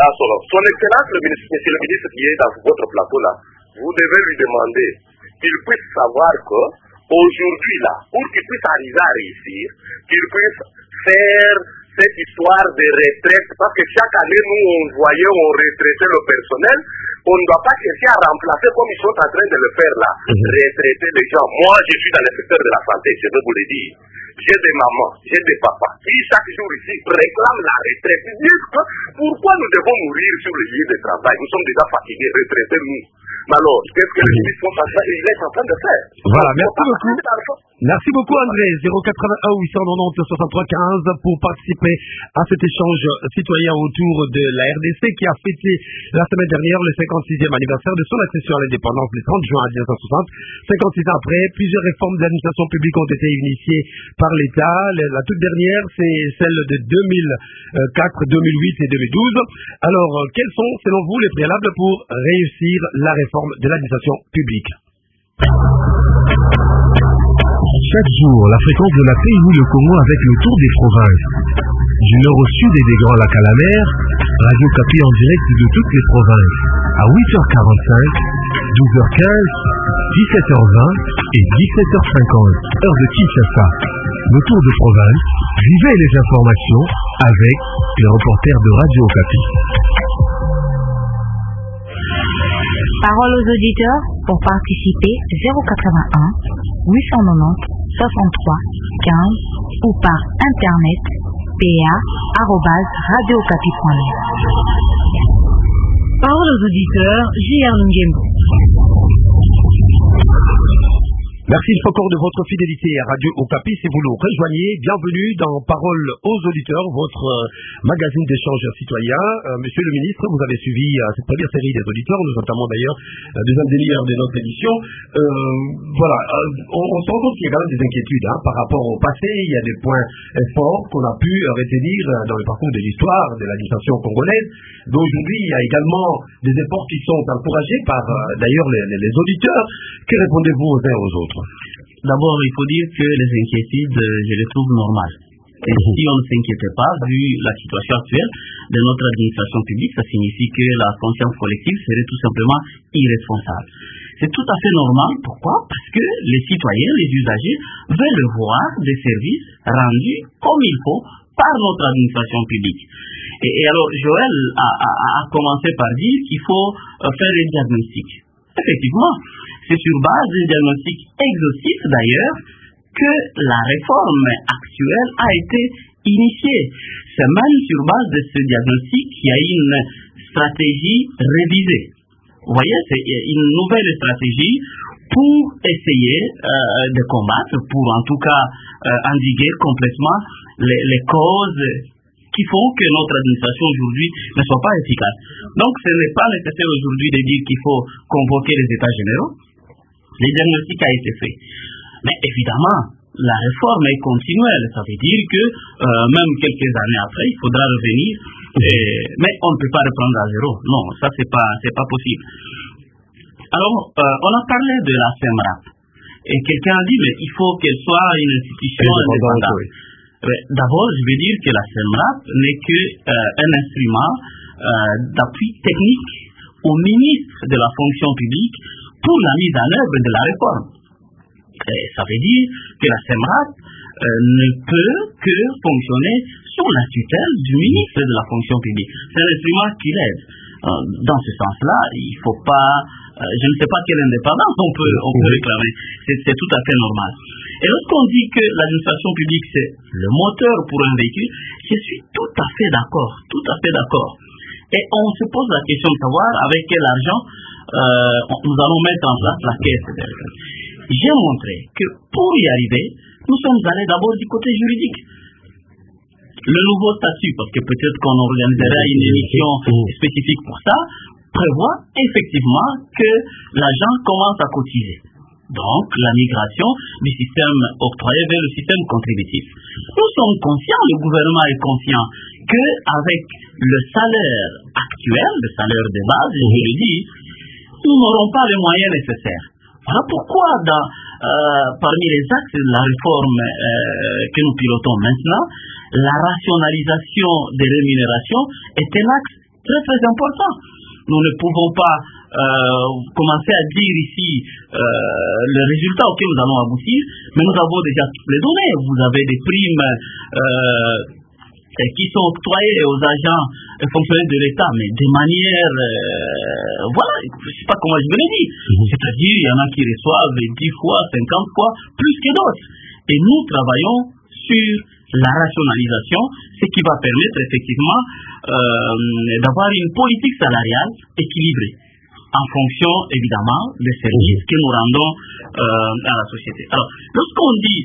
Son Excellence, le ministre, monsieur le ministre qui est dans votre plateau-là, vous devez lui demander qu'il puisse savoir que aujourd'hui là, pour qu'il puisse arriver à réussir, qu'il puisse faire cette histoire de retraite, parce que chaque année, nous, on voyait, on retraitait le personnel, on ne doit pas chercher à remplacer comme ils sont en train de le faire là, retraiter les gens. Moi, je suis dans le secteur de la santé, je veux vous le dire. J'ai des mamans, j'ai des papas qui chaque jour ici réclament la retraite. Ils disent que pourquoi nous devons mourir sur le lieu de travail? Nous sommes déjà fatigués, retraitez-nous. Mais alors, qu'est-ce que le ministre est en train de faire? Voilà, merci beaucoup. Merci beaucoup André. zéro quatre-vingt-un huit cent quatre-vingt-dix soixante-trois quinze pour participer à cet échange citoyen autour de la R D C qui a fêté la semaine dernière le cinquante-sixième anniversaire de son accession à l'indépendance le trente juin mille neuf cent soixante. cinquante-six ans après, plusieurs réformes de l'administration publique ont été initiées par l'État. La toute dernière, c'est celle de deux mille quatre, deux mille huit et deux mille douze. Alors, quels sont, selon vous, les préalables pour réussir la réforme de l'administration publique? Chaque jour, la fréquence de la paix évolue le Congo avec le tour des provinces. Du nord au sud et des Grands Lacs à la mer, Radio Kapi en direct de toutes les provinces. À huit heures quarante-cinq, douze heures quinze, dix-sept heures vingt et dix-sept heures cinquante, heure de Kinshasa. Le tour des provinces, vivez les informations avec les reporters de Radio Kapi. Parole aux auditeurs pour participer zéro quatre-vingt-un huit cent quatre-vingt-dix soixante-trois quinze ou par internet p a arobase radiocapi point net. Parole aux auditeurs J R Ngembo. Merci une fois encore de votre fidélité à Radio Okapi. Si vous nous rejoignez, bienvenue dans Parole aux auditeurs, votre euh, magazine d'échange citoyen. Euh, Monsieur le ministre, vous avez suivi euh, cette première série des auditeurs. Nous entamons d'ailleurs la deuxième demi-heure de notre émission. Euh, voilà, euh, on, on se rend compte qu'il y a quand même des inquiétudes hein, par rapport au passé. Il y a des points euh, forts qu'on a pu euh, retenir dans le parcours de l'histoire de l'administration congolaise. D'aujourd'hui, il y a également des efforts qui sont encouragés par euh, d'ailleurs les, les, les auditeurs. Que répondez-vous aux uns aux autres? D'abord, il faut dire que les inquiétudes, je les trouve normales. Et si on ne s'inquiétait pas, vu la situation actuelle de notre administration publique, ça signifie que la conscience collective serait tout simplement irresponsable. C'est tout à fait normal. Pourquoi? Parce que les citoyens, les usagers, veulent voir des services rendus comme il faut par notre administration publique. Et, et alors, Joël a, a, a commencé par dire qu'il faut faire un diagnostic. Effectivement, c'est sur base d'un diagnostic exhaustif d'ailleurs que la réforme actuelle a été initiée. C'est même sur base de ce diagnostic qu'il y a une stratégie révisée. Vous voyez, c'est une nouvelle stratégie pour essayer euh, de combattre, pour en tout cas euh, endiguer complètement les, les causes qui font que notre administration aujourd'hui ne soit pas efficace. Donc ce n'est pas nécessaire aujourd'hui de dire qu'il faut convoquer les États généraux. Le diagnostic a été fait. Mais évidemment, la réforme est continuelle. Ça veut dire que euh, même quelques années après, il faudra revenir. Et, mais on ne peut pas reprendre à zéro. Non, ça c'est pas, c'est pas possible. Alors, euh, on a parlé de la SEMRAP. Et quelqu'un a dit, mais il faut qu'elle soit une institution indépendante. Oui. D'abord, je vais dire que la SEMRAP n'est qu'un euh, instrument euh, d'appui technique au ministre de la fonction publique pour la mise en œuvre de la réforme. Et ça veut dire que la SEMRAP euh, ne peut que fonctionner sous la tutelle du ministre de la fonction publique. C'est un instrument qui l'aide. Euh, dans ce sens-là, il ne faut pas... Euh, je ne sais pas quelle indépendance on peut, on peut réclamer. C'est, c'est tout à fait normal. Et lorsqu'on dit que l'administration publique, c'est le moteur pour un véhicule, je suis tout à fait d'accord. Tout à fait d'accord. Et on se pose la question de savoir avec quel argent euh, nous allons mettre en place la caisse. J'ai montré que pour y arriver, nous sommes allés d'abord du côté juridique. Le nouveau statut, parce que peut-être qu'on organisera une émission spécifique pour ça, prévoit effectivement que l'agent commence à cotiser. Donc, la migration du système octroyé vers le système contributif. Nous sommes conscients, le gouvernement est conscient, qu'avec le salaire actuel, le salaire de base, je le dis, nous n'aurons pas les moyens nécessaires. Voilà pourquoi, dans, euh, parmi les axes de la réforme euh, que nous pilotons maintenant, la rationalisation des rémunérations est un axe très très important. Nous ne pouvons pas euh, commencer à dire ici euh, le résultat auquel nous allons aboutir, mais nous avons déjà toutes les données. Vous avez des primes euh, qui sont octroyées aux agents et fonctionnaires de l'État, mais de manière, euh, voilà, je ne sais pas comment je vais le dire. C'est-à-dire, il y en a qui reçoivent dix fois, cinquante fois, plus que d'autres. Et nous travaillons sur la rationalisation, ce qui va permettre effectivement euh, d'avoir une politique salariale équilibrée en fonction évidemment des services que nous rendons euh, à la société. Alors, lorsqu'on dit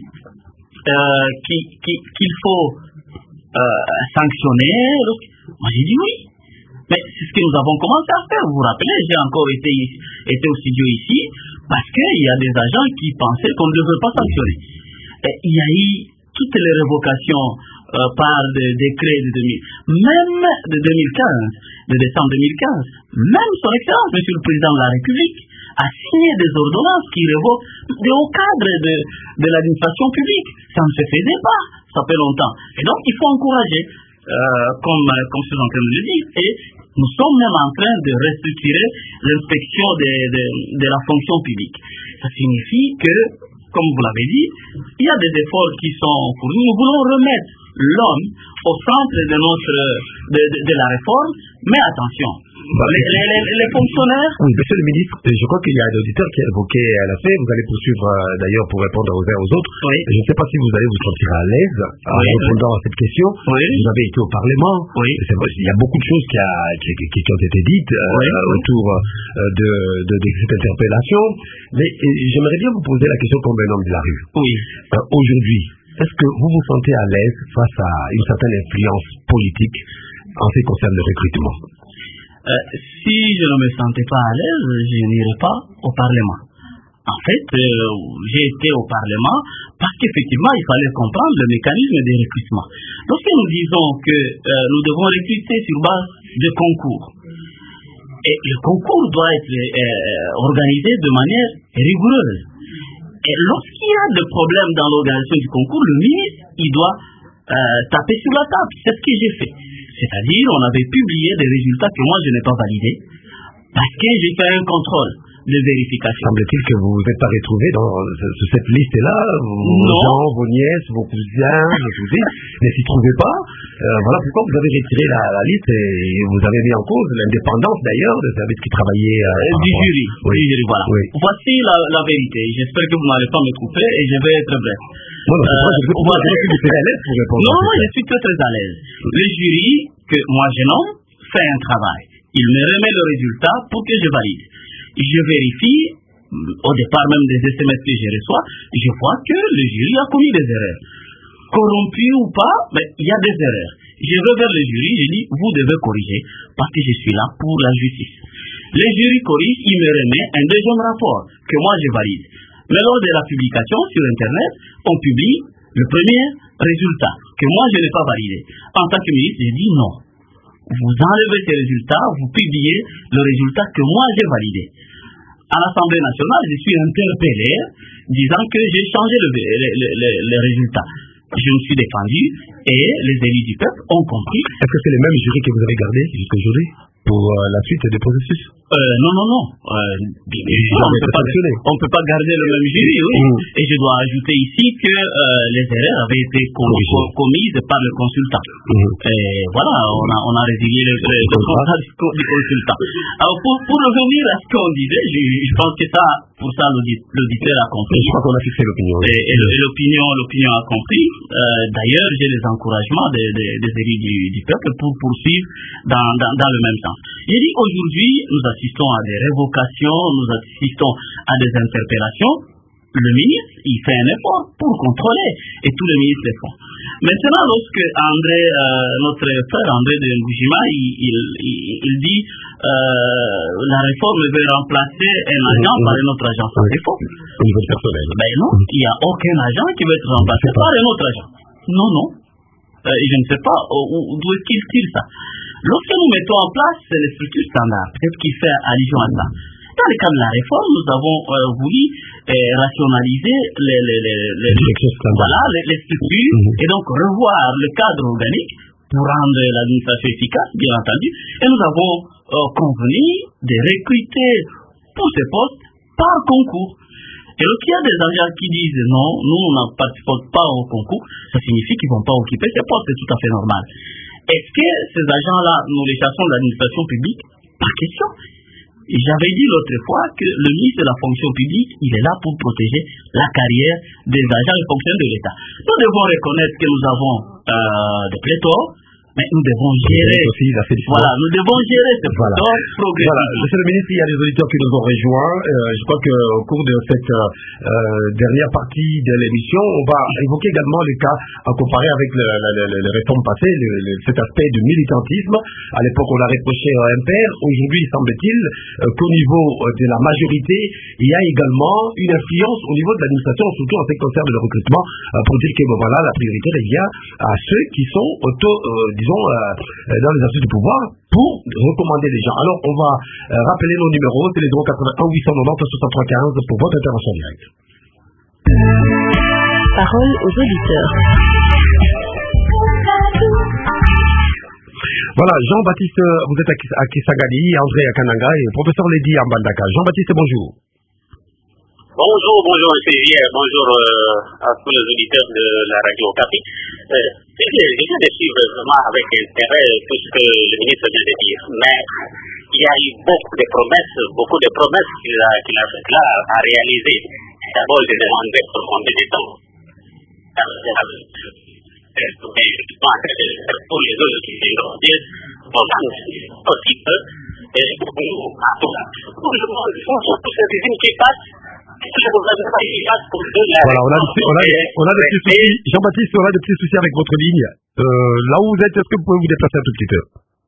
euh, qu'il, qu'il, qu'il faut euh, sanctionner, moi j'ai dit oui, mais c'est ce que nous avons commencé à faire. Vous vous rappelez, j'ai encore été, été au studio ici parce qu'il y a des agents qui pensaient qu'on ne devrait pas sanctionner. Et il y a eu toutes les révocations euh, par des décrets de deux mille, même de deux mille quinze, de décembre deux mille quinze, même son excellence, monsieur le président de la République, a signé des ordonnances qui révoquent des hauts cadres de, de l'administration publique. Ça ne se faisait pas, ça fait longtemps. Et donc, il faut encourager, euh, comme, comme je suis en train de le dire, et nous sommes même en train de restructurer l'inspection de, de, de la fonction publique. Ça signifie que, comme vous l'avez dit, il y a des efforts qui sont fournis. Nous voulons remettre l'homme au centre de, notre, de, de, de la réforme, mais attention, bah, les, les, les fonctionnaires... Oui, monsieur le ministre, je crois qu'il y a un auditeur qui a évoqué à la fin, vous allez poursuivre euh, d'ailleurs pour répondre aux uns aux autres. Oui. Je ne sais pas si vous allez vous sentir à l'aise en oui, répondant oui. à cette question. Oui. Vous avez été au Parlement. Oui. C'est vrai, il y a beaucoup de choses qui, a, qui, qui, qui ont été dites euh, oui. autour euh, de, de, de cette interpellation, mais et, j'aimerais bien vous poser la question comme un homme de la rue. Oui. Euh, aujourd'hui, est-ce que vous vous sentez à l'aise face à une certaine influence politique en ce qui concerne le recrutement? euh, Si je ne me sentais pas à l'aise, je n'irais pas au Parlement. En fait, euh, j'ai été au Parlement parce qu'effectivement, il fallait comprendre le mécanisme des recrutements. Lorsque nous disons que euh, nous devons recruter sur base de concours, et le concours doit être euh, organisé de manière rigoureuse. Et lorsqu'il y a des problèmes dans l'organisation du concours, le ministre, il doit euh, taper sur la table. C'est ce que j'ai fait. C'est-à-dire, on avait publié des résultats que moi, je n'ai pas validés parce que j'ai fait un contrôle. de vérification. Semble-t-il que vous n'êtes pas retrouvé dans cette liste-là, vos gens, vos nièces, vos cousins, vos cousines, ne s'y trouvaient pas. Euh, voilà pourquoi vous avez retiré la, la liste et vous avez mis en cause l'indépendance d'ailleurs des services qui travaillaient euh, du jury. Oui. Du jury, voilà. Oui. Voici la, la vérité. J'espère que vous n'allez pas me couper et je vais être bref. Non, non, c'est euh, je voilà. que vous serez à l'aise pour répondre. Non, non, je suis très très à l'aise. Le jury que moi je nomme fait un travail. Il me remet le résultat pour que je valide. Je vérifie, au départ même des S M S que je reçois, je vois que le jury a commis des erreurs. Corrompu ou pas, mais il y a des erreurs. Je vais vers le jury, je dis, vous devez corriger, parce que je suis là pour la justice. Le jury corrige, il me remet un deuxième rapport, que moi je valide. Mais lors de la publication sur Internet, on publie le premier résultat, que moi je n'ai pas validé. En tant que ministre, je dis non. Vous enlevez ces résultats, vous publiez le résultat que moi j'ai validé. À l'Assemblée nationale, je suis interpellé, disant que j'ai changé le, le, le, le, le résultat. Je me suis défendu et les élus du peuple ont compris. Est-ce que c'est les mêmes jurys que vous avez gardés jusqu'à aujourd'hui pour euh, la suite des processus? euh, Non, non, non. Euh, bien sûr, on ne peut, peut pas garder le même jury, oui. Mmh. Et je dois ajouter ici que euh, les erreurs avaient été com oui. commises par le consultant. Mmh. Et voilà, on a, on a résilié le, le, le contrat du, du consultant. Alors, pour, pour revenir à ce qu'on disait, je, je pense que ça, pour ça, l'auditeur a compris. Je crois qu'on a fixé l'opinion. Et, et l'opinion, l'opinion a compris. Euh, D'ailleurs, j'ai les encouragements des, des, des élus du, du peuple pour poursuivre dans, dans, dans le même sens. J'ai dit aujourd'hui, nous assistons à des révocations, nous assistons à des interpellations. Le ministre, il fait un effort pour contrôler, et tous les ministres le font. Maintenant, lorsque André, euh, notre frère André de Ngoujima, il, il, il, il dit euh, la réforme veut remplacer un agent par un autre agent, ça c'est faux. Au niveau personnel. Ben non, il n'y a aucun agent qui veut être remplacé par un autre agent. Non, non. Euh, je ne sais pas d'où est-ce qu'il tire ça. Lorsque nous mettons en place les structures standards, peut-être qu'il fait allusion à ça. Dans le cadre de la réforme, nous avons euh, voulu euh, rationaliser les, les, les, les, les, voilà, les, les structures mmh. et donc revoir le cadre organique pour rendre l'administration efficace, bien entendu. Et nous avons euh, convenu de recruter pour ces postes par concours. Et lorsqu'il y a des agents qui disent non, nous on ne participe pas au concours, ça signifie qu'ils ne vont pas occuper ces postes, c'est tout à fait normal. Est-ce que ces agents-là, nous les chassons de l'administration publique? Pas question. J'avais dit l'autre fois que le ministre de la fonction publique, il est là pour protéger la carrière des agents et fonctionnaires de l'État. Nous devons reconnaître que nous avons euh, des pléthores, mais nous devons gérer aussi la voilà, nous devons gérer ce voilà. progressivement. Voilà. Monsieur le ministre, il y a des auditeurs qui nous ont rejoints. Euh, je crois qu'au cours de cette euh, dernière partie de l'émission, on va évoquer également les cas à comparer avec le, le, le, les réformes passées, le, le, cet aspect du militantisme. À l'époque, on l'a reproché à M P R. Aujourd'hui, il semble-t-il euh, qu'au niveau de la majorité, il y a également une influence au niveau de l'administration, surtout en ce qui concerne le recrutement, euh, pour dire que bon, voilà, la priorité revient à ceux qui sont auto, euh, disons, euh, dans les astuces du pouvoir pour recommander les gens. Alors, on va euh, rappeler nos numéros, c'est les zéro quatre-vingt-un huit cent quatre-vingt-dix soixante-trois quinze pour votre intervention directe. Parole aux auditeurs. Voilà, Jean-Baptiste, vous êtes à Kisangani, André à Kananga et professeur Lady à Mbandaka. Jean-Baptiste, bonjour. Bonjour, bonjour, M. Vier, bonjour euh, à tous les auditeurs de la radio Okapi. Euh, je viens de suivre vraiment avec intérêt tout ce que le ministre vient de dire, mais il y a eu beaucoup de promesses, beaucoup de promesses qu'il a, qu'il a fait là à réaliser. D'abord, je demande pour combien de temps. Pour les autres qui vont dire, bon, c'est possible, et pour nous, à tout ça. Pour le monde, tous ces régimes qui passent, voilà, on a, des, on, a des, on a des petits soucis. Jean-Baptiste, on a des petits soucis avec votre ligne. Euh, là où vous êtes, est-ce que vous pouvez vous déplacer un tout petit peu?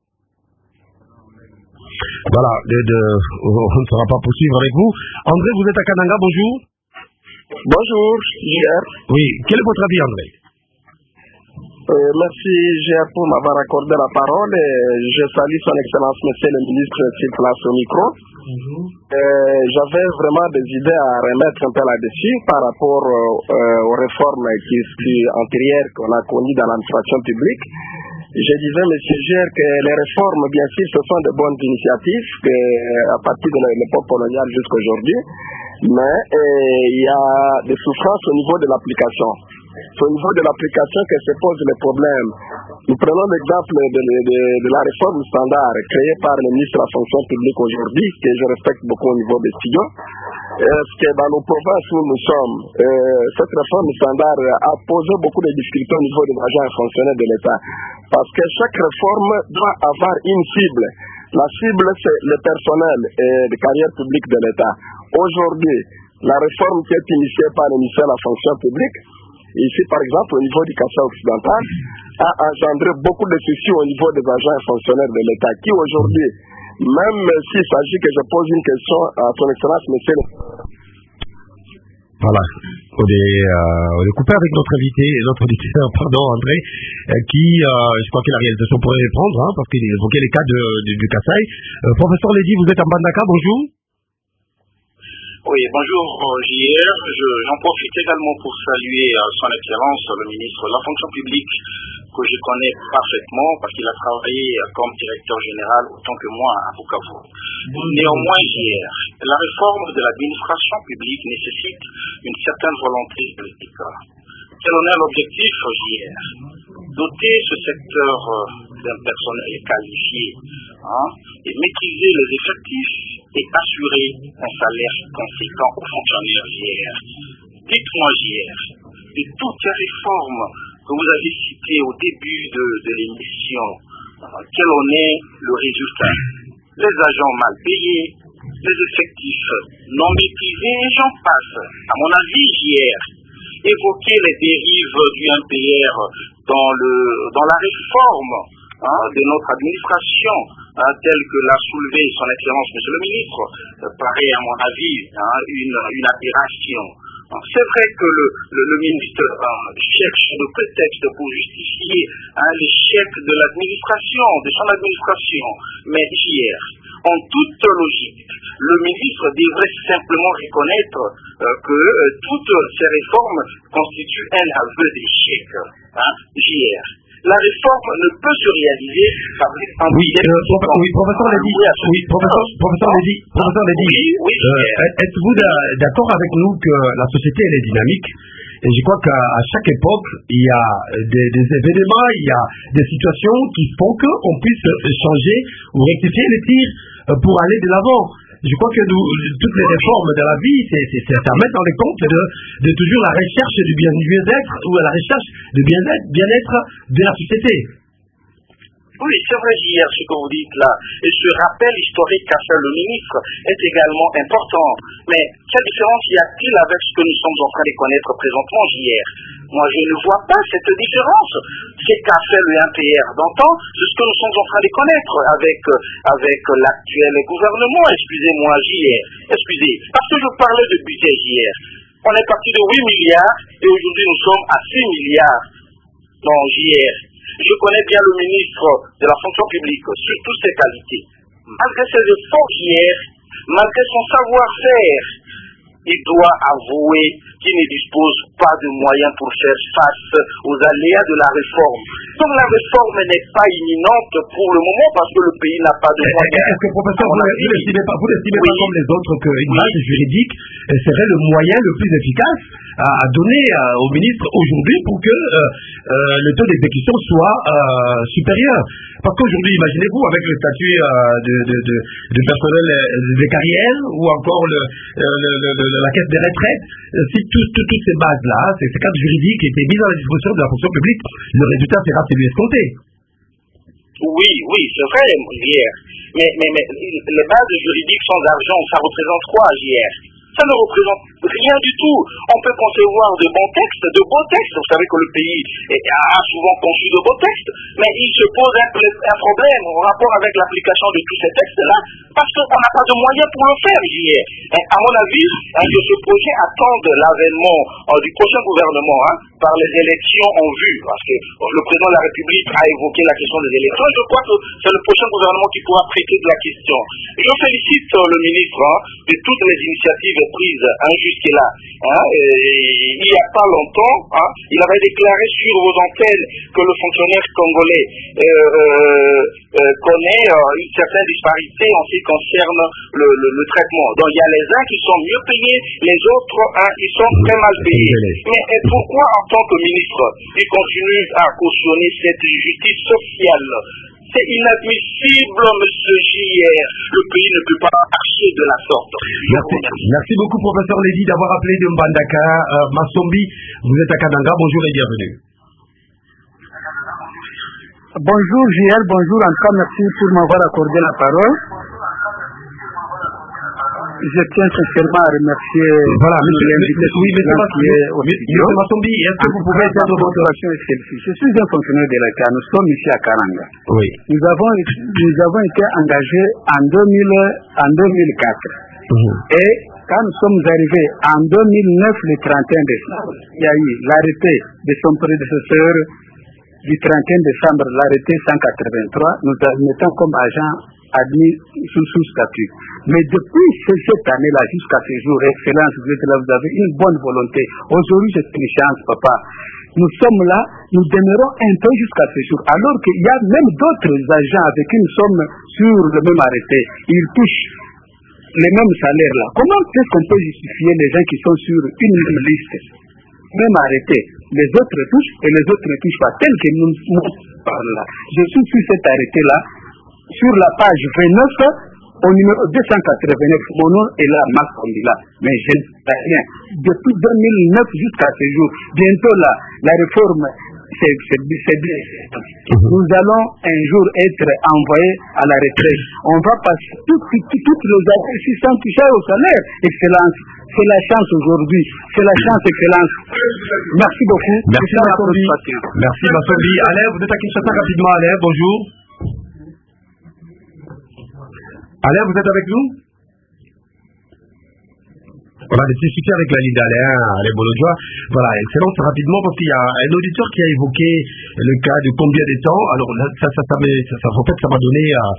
Voilà, de, de, on ne saura pas poursuivre avec vous. André, vous êtes à Kananga, bonjour. Bonjour, J R. Oui, quel est votre avis, André? Euh, merci, J R, pour m'avoir accordé la parole. Et je salue son Excellence, Monsieur le Ministre, sur place au micro. Bonjour. Euh, J'avais vraiment des idées à remettre un peu là-dessus par rapport euh, aux réformes qui, qui, antérieures qu'on a connues dans l'administration publique. Je disais, M. Gère, que les réformes, bien sûr, ce sont de bonnes initiatives que, à partir de l'époque coloniale jusqu'à aujourd'hui, mais euh, il y a des souffrances au niveau de l'application. C'est au niveau de l'application que se posent les problèmes. Nous prenons l'exemple de, de, de, de la réforme standard créée par le ministre de la fonction publique aujourd'hui, que je respecte beaucoup au niveau des studios. Est-ce que dans nos provinces où nous sommes, euh, cette réforme standard a posé beaucoup de difficultés au niveau des agents et fonctionnaires de l'État. Parce que chaque réforme doit avoir une cible. La cible, c'est le personnel et les carrières publiques de l'État. Aujourd'hui, la réforme qui est initiée par le ministère de la fonction publique, ici par exemple au niveau du Kassai occidental, a engendré beaucoup de soucis au niveau des agents et fonctionnaires de l'État qui aujourd'hui, même s'il s'agit que je pose une question à son excellence, monsieur le... Voilà, on est, euh, on est coupé avec notre invité, notre auditeur, pardon André, euh, qui, euh, je crois que la réalisation pourrait répondre, hein, parce qu'il évoquait les cas de, de, du Kassai. Euh, professeur Ledy, vous êtes à Mbandaka, bonjour. Oui, bonjour J R. Je, j'en profite également pour saluer euh, son Excellence le ministre de la fonction publique, que je connais parfaitement parce qu'il a travaillé euh, comme directeur général autant que moi à Bukavu. Néanmoins, J R, la réforme de l'administration publique nécessite une certaine volonté politique. Quel en est l'objectif, J R? Doter ce secteur euh, d'un personnel qualifié, hein, et maîtriser les effectifs et assurer un salaire conséquent aux fonctionnaires J R. Dites-moi J R, de toutes ces réformes que vous avez citées au début de, de l'émission, euh, quel en est le résultat? Les agents mal payés, les effectifs non maîtrisés, et j'en passe. À mon avis, J R, évoquer les dérives du M P R dans, le, dans la réforme hein, de notre administration, hein, telle que l'a soulevé son Excellence Monsieur le Ministre, euh, paraît à mon avis hein, une, une aberration. C'est vrai que le, le, le ministre hein, cherche le prétexte pour justifier hein, l'échec de l'administration, de son administration, mais hier, en toute logique, le ministre devrait simplement reconnaître euh, que euh, toutes ces réformes constituent un aveu d'échec. Hein, hier. La réforme ne peut se réaliser avec un oui, euh, oui, professeur Ledy, oui, professeur, professeur Ledy, professeur Ledy, oui, oui, euh, êtes-vous d'accord avec nous que la société elle est dynamique? Et je crois qu'à chaque époque, il y a des, des événements, il y a des situations qui font qu'on puisse changer ou rectifier les tirs pour aller de l'avant. Je crois que nous, toutes les réformes de la vie, c'est, c'est, c'est à mettre dans les comptes de, de toujours la recherche du bien, du bien-être ou la recherche du bien-être, bien-être de la société. Oui, c'est vrai, hier, ce que vous dites là. Et ce rappel historique qu'a fait le ministre est également important. Mais quelle différence y a-t-il avec ce que nous sommes en train de connaître présentement hier? Moi, je ne vois pas cette différence. Ce qu'a fait le M P R d'antan, c'est ce que nous sommes en train de connaître avec, avec l'actuel gouvernement. Excusez-moi, J R. Excusez. Parce que je parlais de budget J R. On est parti de huit milliards et aujourd'hui nous sommes à six milliards. Non, J R. Je connais bien le ministre de la fonction publique sur toutes ses qualités. Malgré ses efforts hier, malgré son savoir-faire, il doit avouer qu'il ne dispose pas de moyens pour faire face aux aléas de la réforme. Donc la réforme n'est pas imminente pour le moment parce que le pays n'a pas de moyens. Est-ce que, professeur, vous n'estimez pas, vous n'estimez oui. pas comme les autres qu'une oui. base juridique serait le moyen le plus efficace à, à donner à, au ministre aujourd'hui pour que euh, euh, le taux d'exécution soit euh, supérieur? Parce qu'aujourd'hui, imaginez-vous, avec le statut euh, de, de, de, de personnel des carrières ou encore le, le, le, le, la caisse des retraites, si tout, tout, toutes ces bases-là, ces, ces cadres juridiques étaient mis à la disposition de la fonction publique, le résultat sera celui escompté. Oui, oui, c'est vrai, hier. Mais, mais, mais les bases juridiques sans argent, ça représente quoi, hier? Ça ne représente rien du tout. On peut concevoir de bons textes, de beaux textes. Vous savez que le pays a souvent conçu de beaux textes, mais il se pose un, un problème en rapport avec l'application de tous ces textes-là, parce qu'on n'a pas de moyens pour le faire, J R. À mon avis, que ce projet attend l'avènement du prochain gouvernement hein, par les élections en vue, parce que le président de la République a évoqué la question des élections. Je crois que c'est le prochain gouvernement qui pourra traiter de la question. Je félicite le ministre hein, de toutes les initiatives prises hein, jusque-là. Hein, il n'y a pas longtemps, hein, il avait déclaré sur vos antennes que le fonctionnaire congolais euh, euh, euh, connaît euh, une certaine disparité en ce qui concerne le, le, le traitement. Donc il y a les uns qui sont mieux payés, les autres hein, ils sont très mal payés. Mais et pourquoi en tant que ministre, il continue à cautionner cette justice sociale? C'est inadmissible, monsieur J R. Le pays ne peut pas marcher de la sorte. Merci, merci beaucoup, professeur Lady, d'avoir appelé de Mbandaka. Euh, Massombi, vous êtes à Kananga. Bonjour et bienvenue. Bonjour J R, bonjour. En tout cas, merci pour m'avoir accordé la parole. Je tiens sincèrement à remercier voilà, monsieur, l'invité oui, qui est au studio. Monsieur Massombi, est-ce que vous pouvez être votre situation est celle-ci? Je suis un fonctionnaire de l'État. Nous sommes ici à Karanga. Oui. Nous avons, nous avons été engagés en deux mille, en deux mille quatre. Mmh. Et quand nous sommes arrivés en deux mille neuf, le trente et un décembre, il y a eu l'arrêté de son prédécesseur du trente et un décembre, l'arrêté cent quatre-vingt-trois, nous admettons comme agents admis sous, sous statut. Mais depuis cette année-là jusqu'à ce jour, Excellence, vous êtes là, vous avez une bonne volonté. Aujourd'hui, c'est une chance, papa. Nous sommes là, nous demeurons un peu jusqu'à ce jour, alors qu'il y a même d'autres agents avec qui nous sommes sur le même arrêté. Ils touchent les mêmes salaires là. Comment est-ce qu'on peut justifier les gens qui sont sur une même liste, même arrêté? Les autres touchent et les autres ne touchent pas, tel que nous parlons là. Je suis sur cet arrêté-là, sur la page vingt-neuf, au numéro deux cent quatre-vingt-neuf, mon nom est là, Max Ondila. Mais je ne sais rien. Depuis deux mille neuf jusqu'à ce jour, bientôt là, la réforme, c'est bien. Nous allons un jour être envoyés à la retraite. On va passer toutes, toutes, toutes les années six cents toucher au salaire. Excellence. C'est la chance aujourd'hui. C'est la chance, Excellence. Merci beaucoup. Merci, Massombi. Merci, Massombi. Alain, vous êtes à Kinshasa rapidement. Alain, bonjour. Alain, vous êtes avec nous? On a des difficultés avec la ligne d'Alain, Alain Bolodjoa. Voilà, excellence, rapidement, parce qu'il y a un auditeur qui a évoqué le cas de combien de temps. Alors, là, ça, ça, ça, ça, ça, en fait, ça m'a donné, euh,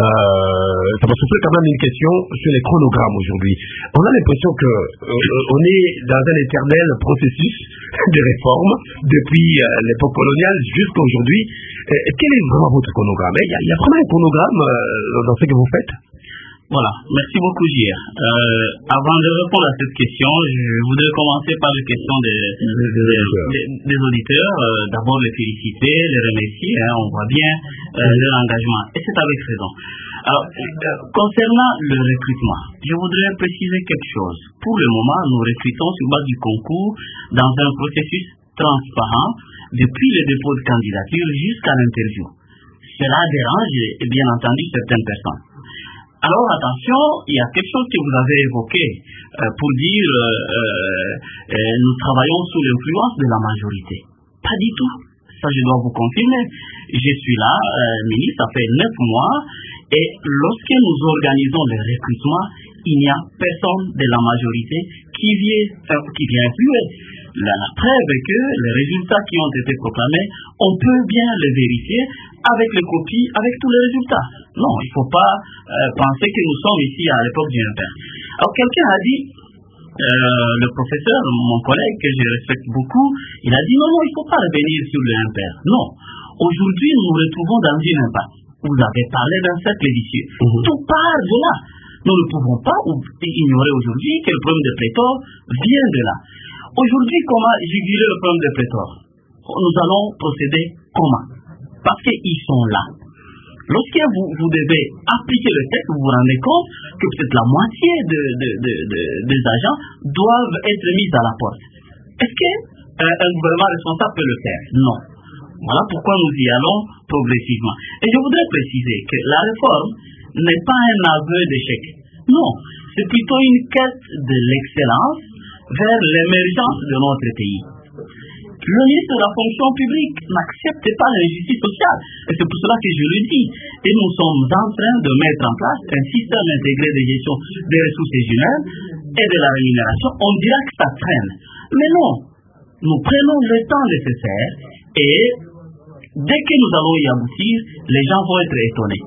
ça m'a soufflé quand même une question sur les chronogrammes aujourd'hui. On a l'impression que euh, on est dans un éternel processus de réforme depuis euh, l'époque coloniale jusqu'à aujourd'hui. Euh, quel est vraiment votre chronogramme? Il y a, il y a vraiment un chronogramme euh, dans ce que vous faites? Voilà, merci beaucoup J R. Euh, avant de répondre à cette question, je voudrais commencer par les questions des, des, des, des, des auditeurs. Euh, D'abord les féliciter, les remercier, hein, on voit bien euh, leur engagement, et c'est avec raison. Alors, euh, concernant le recrutement, je voudrais préciser quelque chose. Pour le moment, nous recrutons sur base du concours dans un processus transparent depuis le dépôt de candidature jusqu'à l'interview. Cela dérange, bien entendu, certaines personnes. Alors attention, il y a quelque chose que vous avez évoqué euh, pour dire euh, euh, nous travaillons sous l'influence de la majorité. Pas du tout. Ça, je dois vous confirmer. Je suis là, euh, ministre, ça fait neuf mois, et lorsque nous organisons les recrutements, il n'y a personne de la majorité qui vient, euh, qui vient influer. La, la preuve est que les résultats qui ont été proclamés, on peut bien les vérifier avec les copies, avec tous les résultats. Non, il ne faut pas euh, penser que nous sommes ici à l'époque du impair. Alors quelqu'un a dit, euh, le professeur, mon collègue que je respecte beaucoup, il a dit non, non, il ne faut pas revenir sur le impair. Non, aujourd'hui nous nous retrouvons dans une impasse. Vous avez parlé d'un cercle vicieux. Mmh. Tout part de là. Nous ne pouvons pas ignorer aujourd'hui que le problème de pléthore vient de là. Aujourd'hui, comment juguler le problème de pléthore? Nous allons procéder comment? Parce qu'ils sont là. Lorsque vous, vous devez appliquer le texte, vous vous rendez compte que peut-être la moitié de, de, de, de, des agents doivent être mis à la porte. Est-ce qu'un euh, gouvernement responsable peut le faire? Non. Voilà pourquoi nous y allons progressivement. Et je voudrais préciser que la réforme n'est pas un aveu d'échec. Non, c'est plutôt une quête de l'excellence vers l'émergence de notre pays. Le ministre de la fonction publique n'accepte pas l'injustice sociale. Et c'est pour cela que je le dis. Et nous sommes en train de mettre en place un système intégré de gestion des ressources humaines et de la rémunération. On dirait que ça traîne. Mais non, nous prenons le temps nécessaire et dès que nous allons y aboutir, les gens vont être étonnés.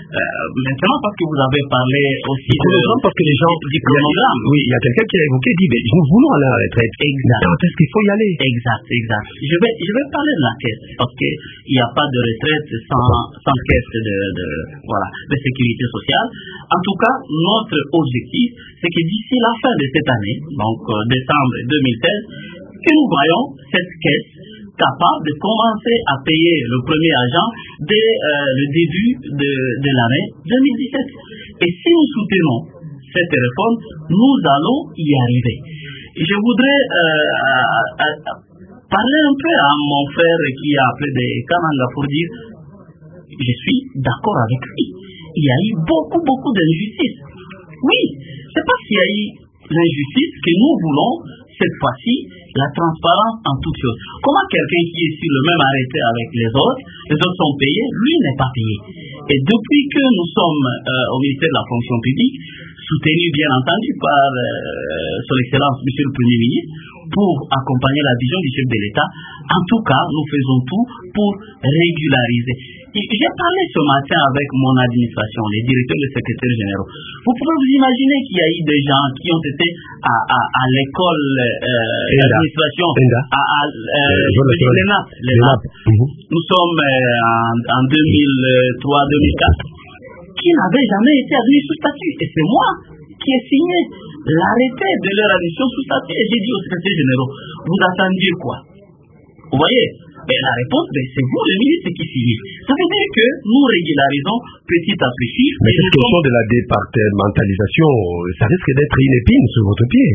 Euh, maintenant, parce que vous avez parlé aussi de... parce que les gens... Du chronogramme. Oui, il y a quelqu'un qui a évoqué, dit, mais nous voulons aller à la retraite. Exact. Quand est-ce qu'il faut y aller? Exact, exact. Je vais, je vais parler de la caisse, parce qu'il n'y a pas de retraite sans, sans caisse de, de, voilà, de sécurité sociale. En tout cas, notre objectif, c'est que d'ici la fin de cette année, donc euh, décembre deux mille seize, que nous voyons cette caisse capable de commencer à payer le premier agent dès euh, le début de, de l'année deux mille dix-sept. Et si nous soutenons cette réforme, nous allons y arriver. Je voudrais euh, à, à, à parler un peu à mon frère qui a appelé des Kananga pour dire je suis d'accord avec lui. Il y a eu beaucoup, beaucoup d'injustices. Oui, c'est parce qu'il y a eu l'injustice que nous voulons cette fois-ci la transparence en toutes choses. Comment quelqu'un qui est sur le même arrêté avec les autres, les autres sont payés, lui n'est pas payé. Et depuis que nous sommes euh, au ministère de la fonction publique, soutenus bien entendu par euh, son excellence monsieur le Premier ministre, pour accompagner la vision du chef de l'État, en tout cas, nous faisons tout pour régulariser. J'ai parlé ce matin avec mon administration, les directeurs et les secrétaires généraux. Vous pouvez vous imaginer qu'il y a eu des gens qui ont été à, à, à l'école euh, d'administration, à, à euh, l'E N A P. Nous sommes euh, en, en deux mille trois deux mille quatre, qui n'avaient jamais été admis sous statut. Et c'est moi qui ai signé l'arrêté de leur admission sous statut. Et j'ai dit aux secrétaires généraux, vous attendiez quoi? Vous voyez? Mais la réponse, ben, c'est vous, le ministre, qui signez. Ça veut dire que nous régularisons petit à petit. Mais cette question de la départementalisation, ça risque d'être une épine sur votre pied.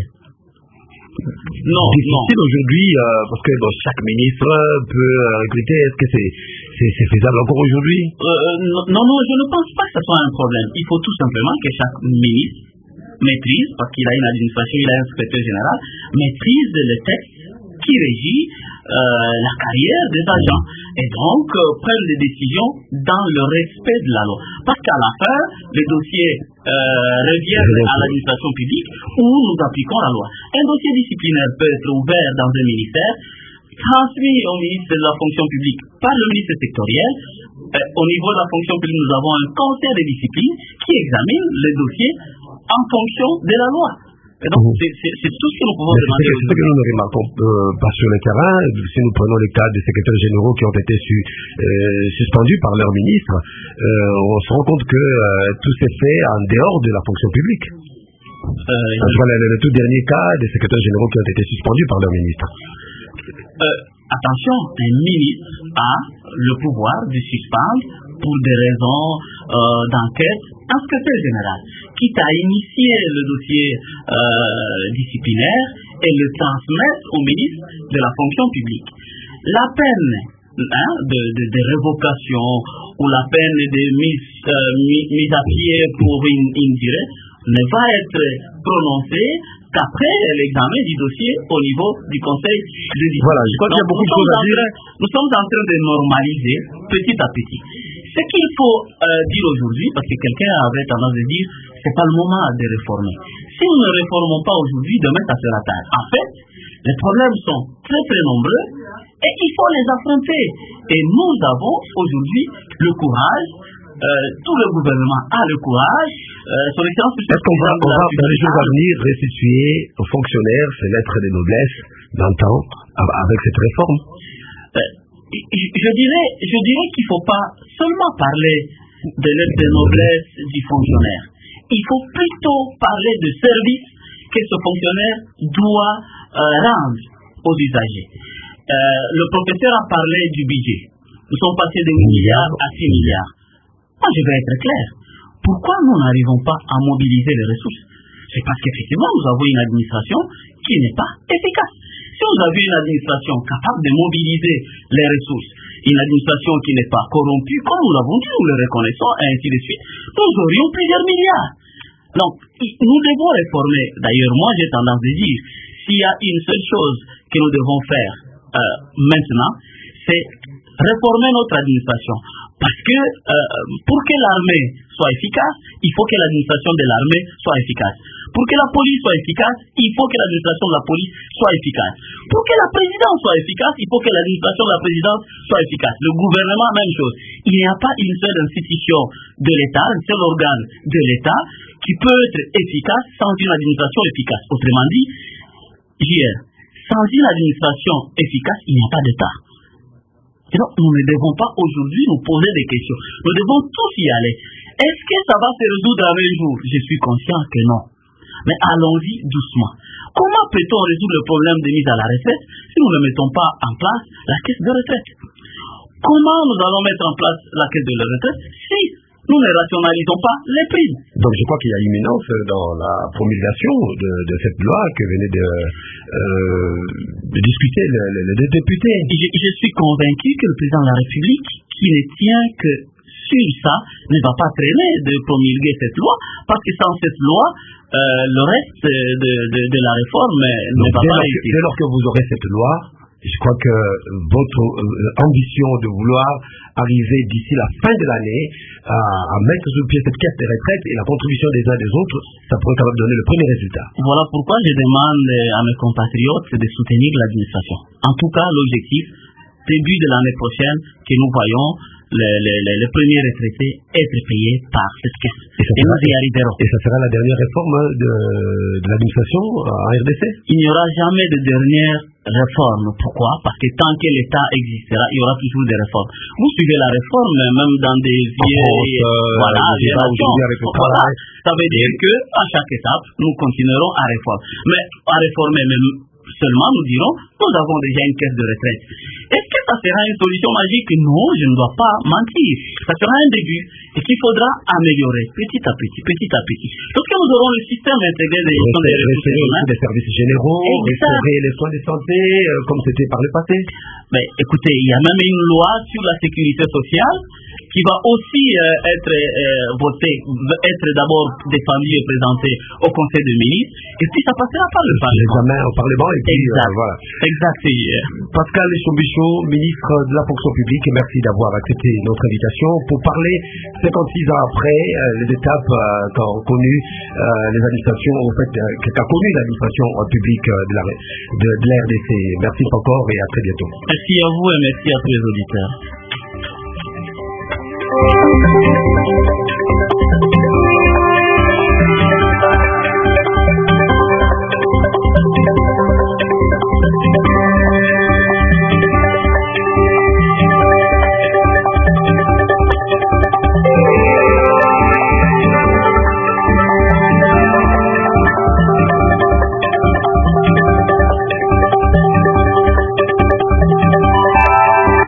Non, difficile aujourd'hui, euh, parce que bon, chaque ministre peut recruter. Est-ce que c'est c'est, c'est faisable encore aujourd'hui? euh, Non, non, je ne pense pas que ce soit un problème. Il faut tout simplement que chaque ministre maîtrise, parce qu'il a une administration, il a un secrétaire général, maîtrise le texte qui régit euh, la carrière des agents et donc euh, prennent des décisions dans le respect de la loi. Parce qu'à la fin, les dossiers euh, reviennent à l'administration publique où nous appliquons la loi. Un dossier disciplinaire peut être ouvert dans un ministère, transmis au ministre de la fonction publique par le ministre sectoriel. Euh, au niveau de la fonction publique, nous avons un conseil de discipline qui examine les dossiers en fonction de la loi. Et donc, mmh. c'est, c'est, c'est tout ce que nous pouvons Mais demander. C'est ce que nous ne remarquons euh, pas sur le terrain. Si nous prenons les cas des secrétaires généraux qui ont été su, euh, suspendus par leur ministre, euh, on se rend compte que euh, tout s'est fait en dehors de la fonction publique. Euh, Je vois le, le tout dernier cas des secrétaires généraux qui ont été suspendus par leur ministre. Euh, attention, un ministre a le pouvoir de suspendre pour des raisons euh, d'enquête un secrétaire général, quitte à initier le dossier euh, disciplinaire et le transmettre au ministre de la fonction publique. La peine hein, de, de, de révocation ou la peine de mise, euh, mise, mise à pied pour une, une durée ne va être prononcée qu'après l'examen du dossier au niveau du conseil de discipline. Voilà, je crois qu'il y a beaucoup de choses à dire. Nous sommes en train de normaliser petit à petit. Ce qu'il faut euh, dire aujourd'hui, parce que quelqu'un avait tendance à dire c'est pas le moment de réformer. Si nous ne réformons pas aujourd'hui, demain ça sera tard. En fait, les problèmes sont très très nombreux et il faut les affronter. Et nous avons aujourd'hui le courage. Euh, tout le gouvernement a le courage. Euh, sur les séances, est-ce qu'on va, on va dans les jours à venir restituer aux fonctionnaires ces lettres de noblesse d'antan avec cette réforme? euh, je dirais, je dirais qu'il ne faut pas seulement parler de lettres de noblesse du fonctionnaire. Il faut plutôt parler de service que ce fonctionnaire doit euh, rendre aux usagers. Euh, le professeur a parlé du budget. Nous sommes passés de huit milliards à six milliards. Moi, je vais être clair. Pourquoi nous n'arrivons pas à mobiliser les ressources? C'est parce qu'effectivement, nous avons une administration qui n'est pas efficace. Si vous avez une administration capable de mobiliser les ressources, une administration qui n'est pas corrompue, comme nous l'avons dit, nous le reconnaissons, et ainsi de suite, nous aurions plusieurs milliards. Donc, nous devons réformer. D'ailleurs, moi, j'ai tendance à dire, s'il y a une seule chose que nous devons faire euh, maintenant, c'est réformer notre administration. Parce que euh, pour que l'armée soit efficace, il faut que l'administration de l'armée soit efficace. Pour que la police soit efficace, il faut que l'administration de la police soit efficace. Pour que la présidence soit efficace, il faut que l'administration de la présidence soit efficace. Le gouvernement, même chose. Il n'y a pas une seule institution de l'État, un seul organe de l'État qui peut être efficace sans une administration efficace. Autrement dit, J R, sans une administration efficace, il n'y a pas d'État. Et donc, nous ne devons pas aujourd'hui nous poser des questions. Nous devons tous y aller. Est-ce que ça va se résoudre en un jour? Je suis conscient que non. Mais allons-y doucement. Comment peut-on résoudre le problème de mise à la retraite si nous ne mettons pas en place la caisse de retraite? Comment nous allons mettre en place la caisse de la retraite si nous ne rationalisons pas les primes? Donc je crois qu'il y a imminence dans la promulgation de, de cette loi que venaient de, euh, de discuter les, les, les députés. Je, je suis convaincu que le président de la République, qui ne tient que sur ça, ne va pas traîner de promulguer cette loi, parce que sans cette loi, euh, le reste de, de, de la réforme ne va pas réussir. Dès lors que vous aurez cette loi, je crois que votre euh, ambition de vouloir arriver d'ici la fin de l'année à, à mettre sur pied cette caisse de retraite et la contribution des uns des autres, ça pourrait quand même donner le premier résultat. Voilà pourquoi je demande à mes compatriotes de soutenir l'administration. En tout cas, l'objectif, début de l'année prochaine, que nous voyons les, les, les, les premiers retraités être payés par cette caisse. Et, et nous y arriverons. Et ça sera la dernière réforme de, de l'administration en R D C? Il n'y aura jamais de dernière réforme. Pourquoi? Parce que tant que l'État existera, il y aura toujours des réformes. Vous suivez la réforme, même dans des vieilles... Euh, voilà, voilà, voilà. Ça veut dire qu'à chaque étape, nous continuerons à réformer. Mais à réformer même seulement, nous dirons, nous avons déjà une caisse de retraite. Est-ce que ça sera une solution magique? Non, je ne dois pas mentir. Ça sera un début et qu'il faudra améliorer petit à petit, petit à petit. Lorsque nous aurons le système intégré de gestion des ressources humaines, des services généraux, restaurer les soins de santé euh, comme c'était par le passé. Mais écoutez, il y a même une loi sur la sécurité sociale qui va aussi euh, être euh, votée, être d'abord défendue et présentée au Conseil des ministres, et puis ça passera par le Parlement. L'examen au Parlement, et puis exact. Euh, voilà. Exact. Pascal Chombichot, ministre de la fonction publique, merci d'avoir accepté notre invitation pour parler cinquante-six ans après euh, les étapes euh, qu'ont connues euh, les administrations, en fait, euh, qu'a connu l'administration publique euh, de, la, de, de la R D C. Merci encore et à très bientôt. Merci à vous et merci à tous les auditeurs. Thank you.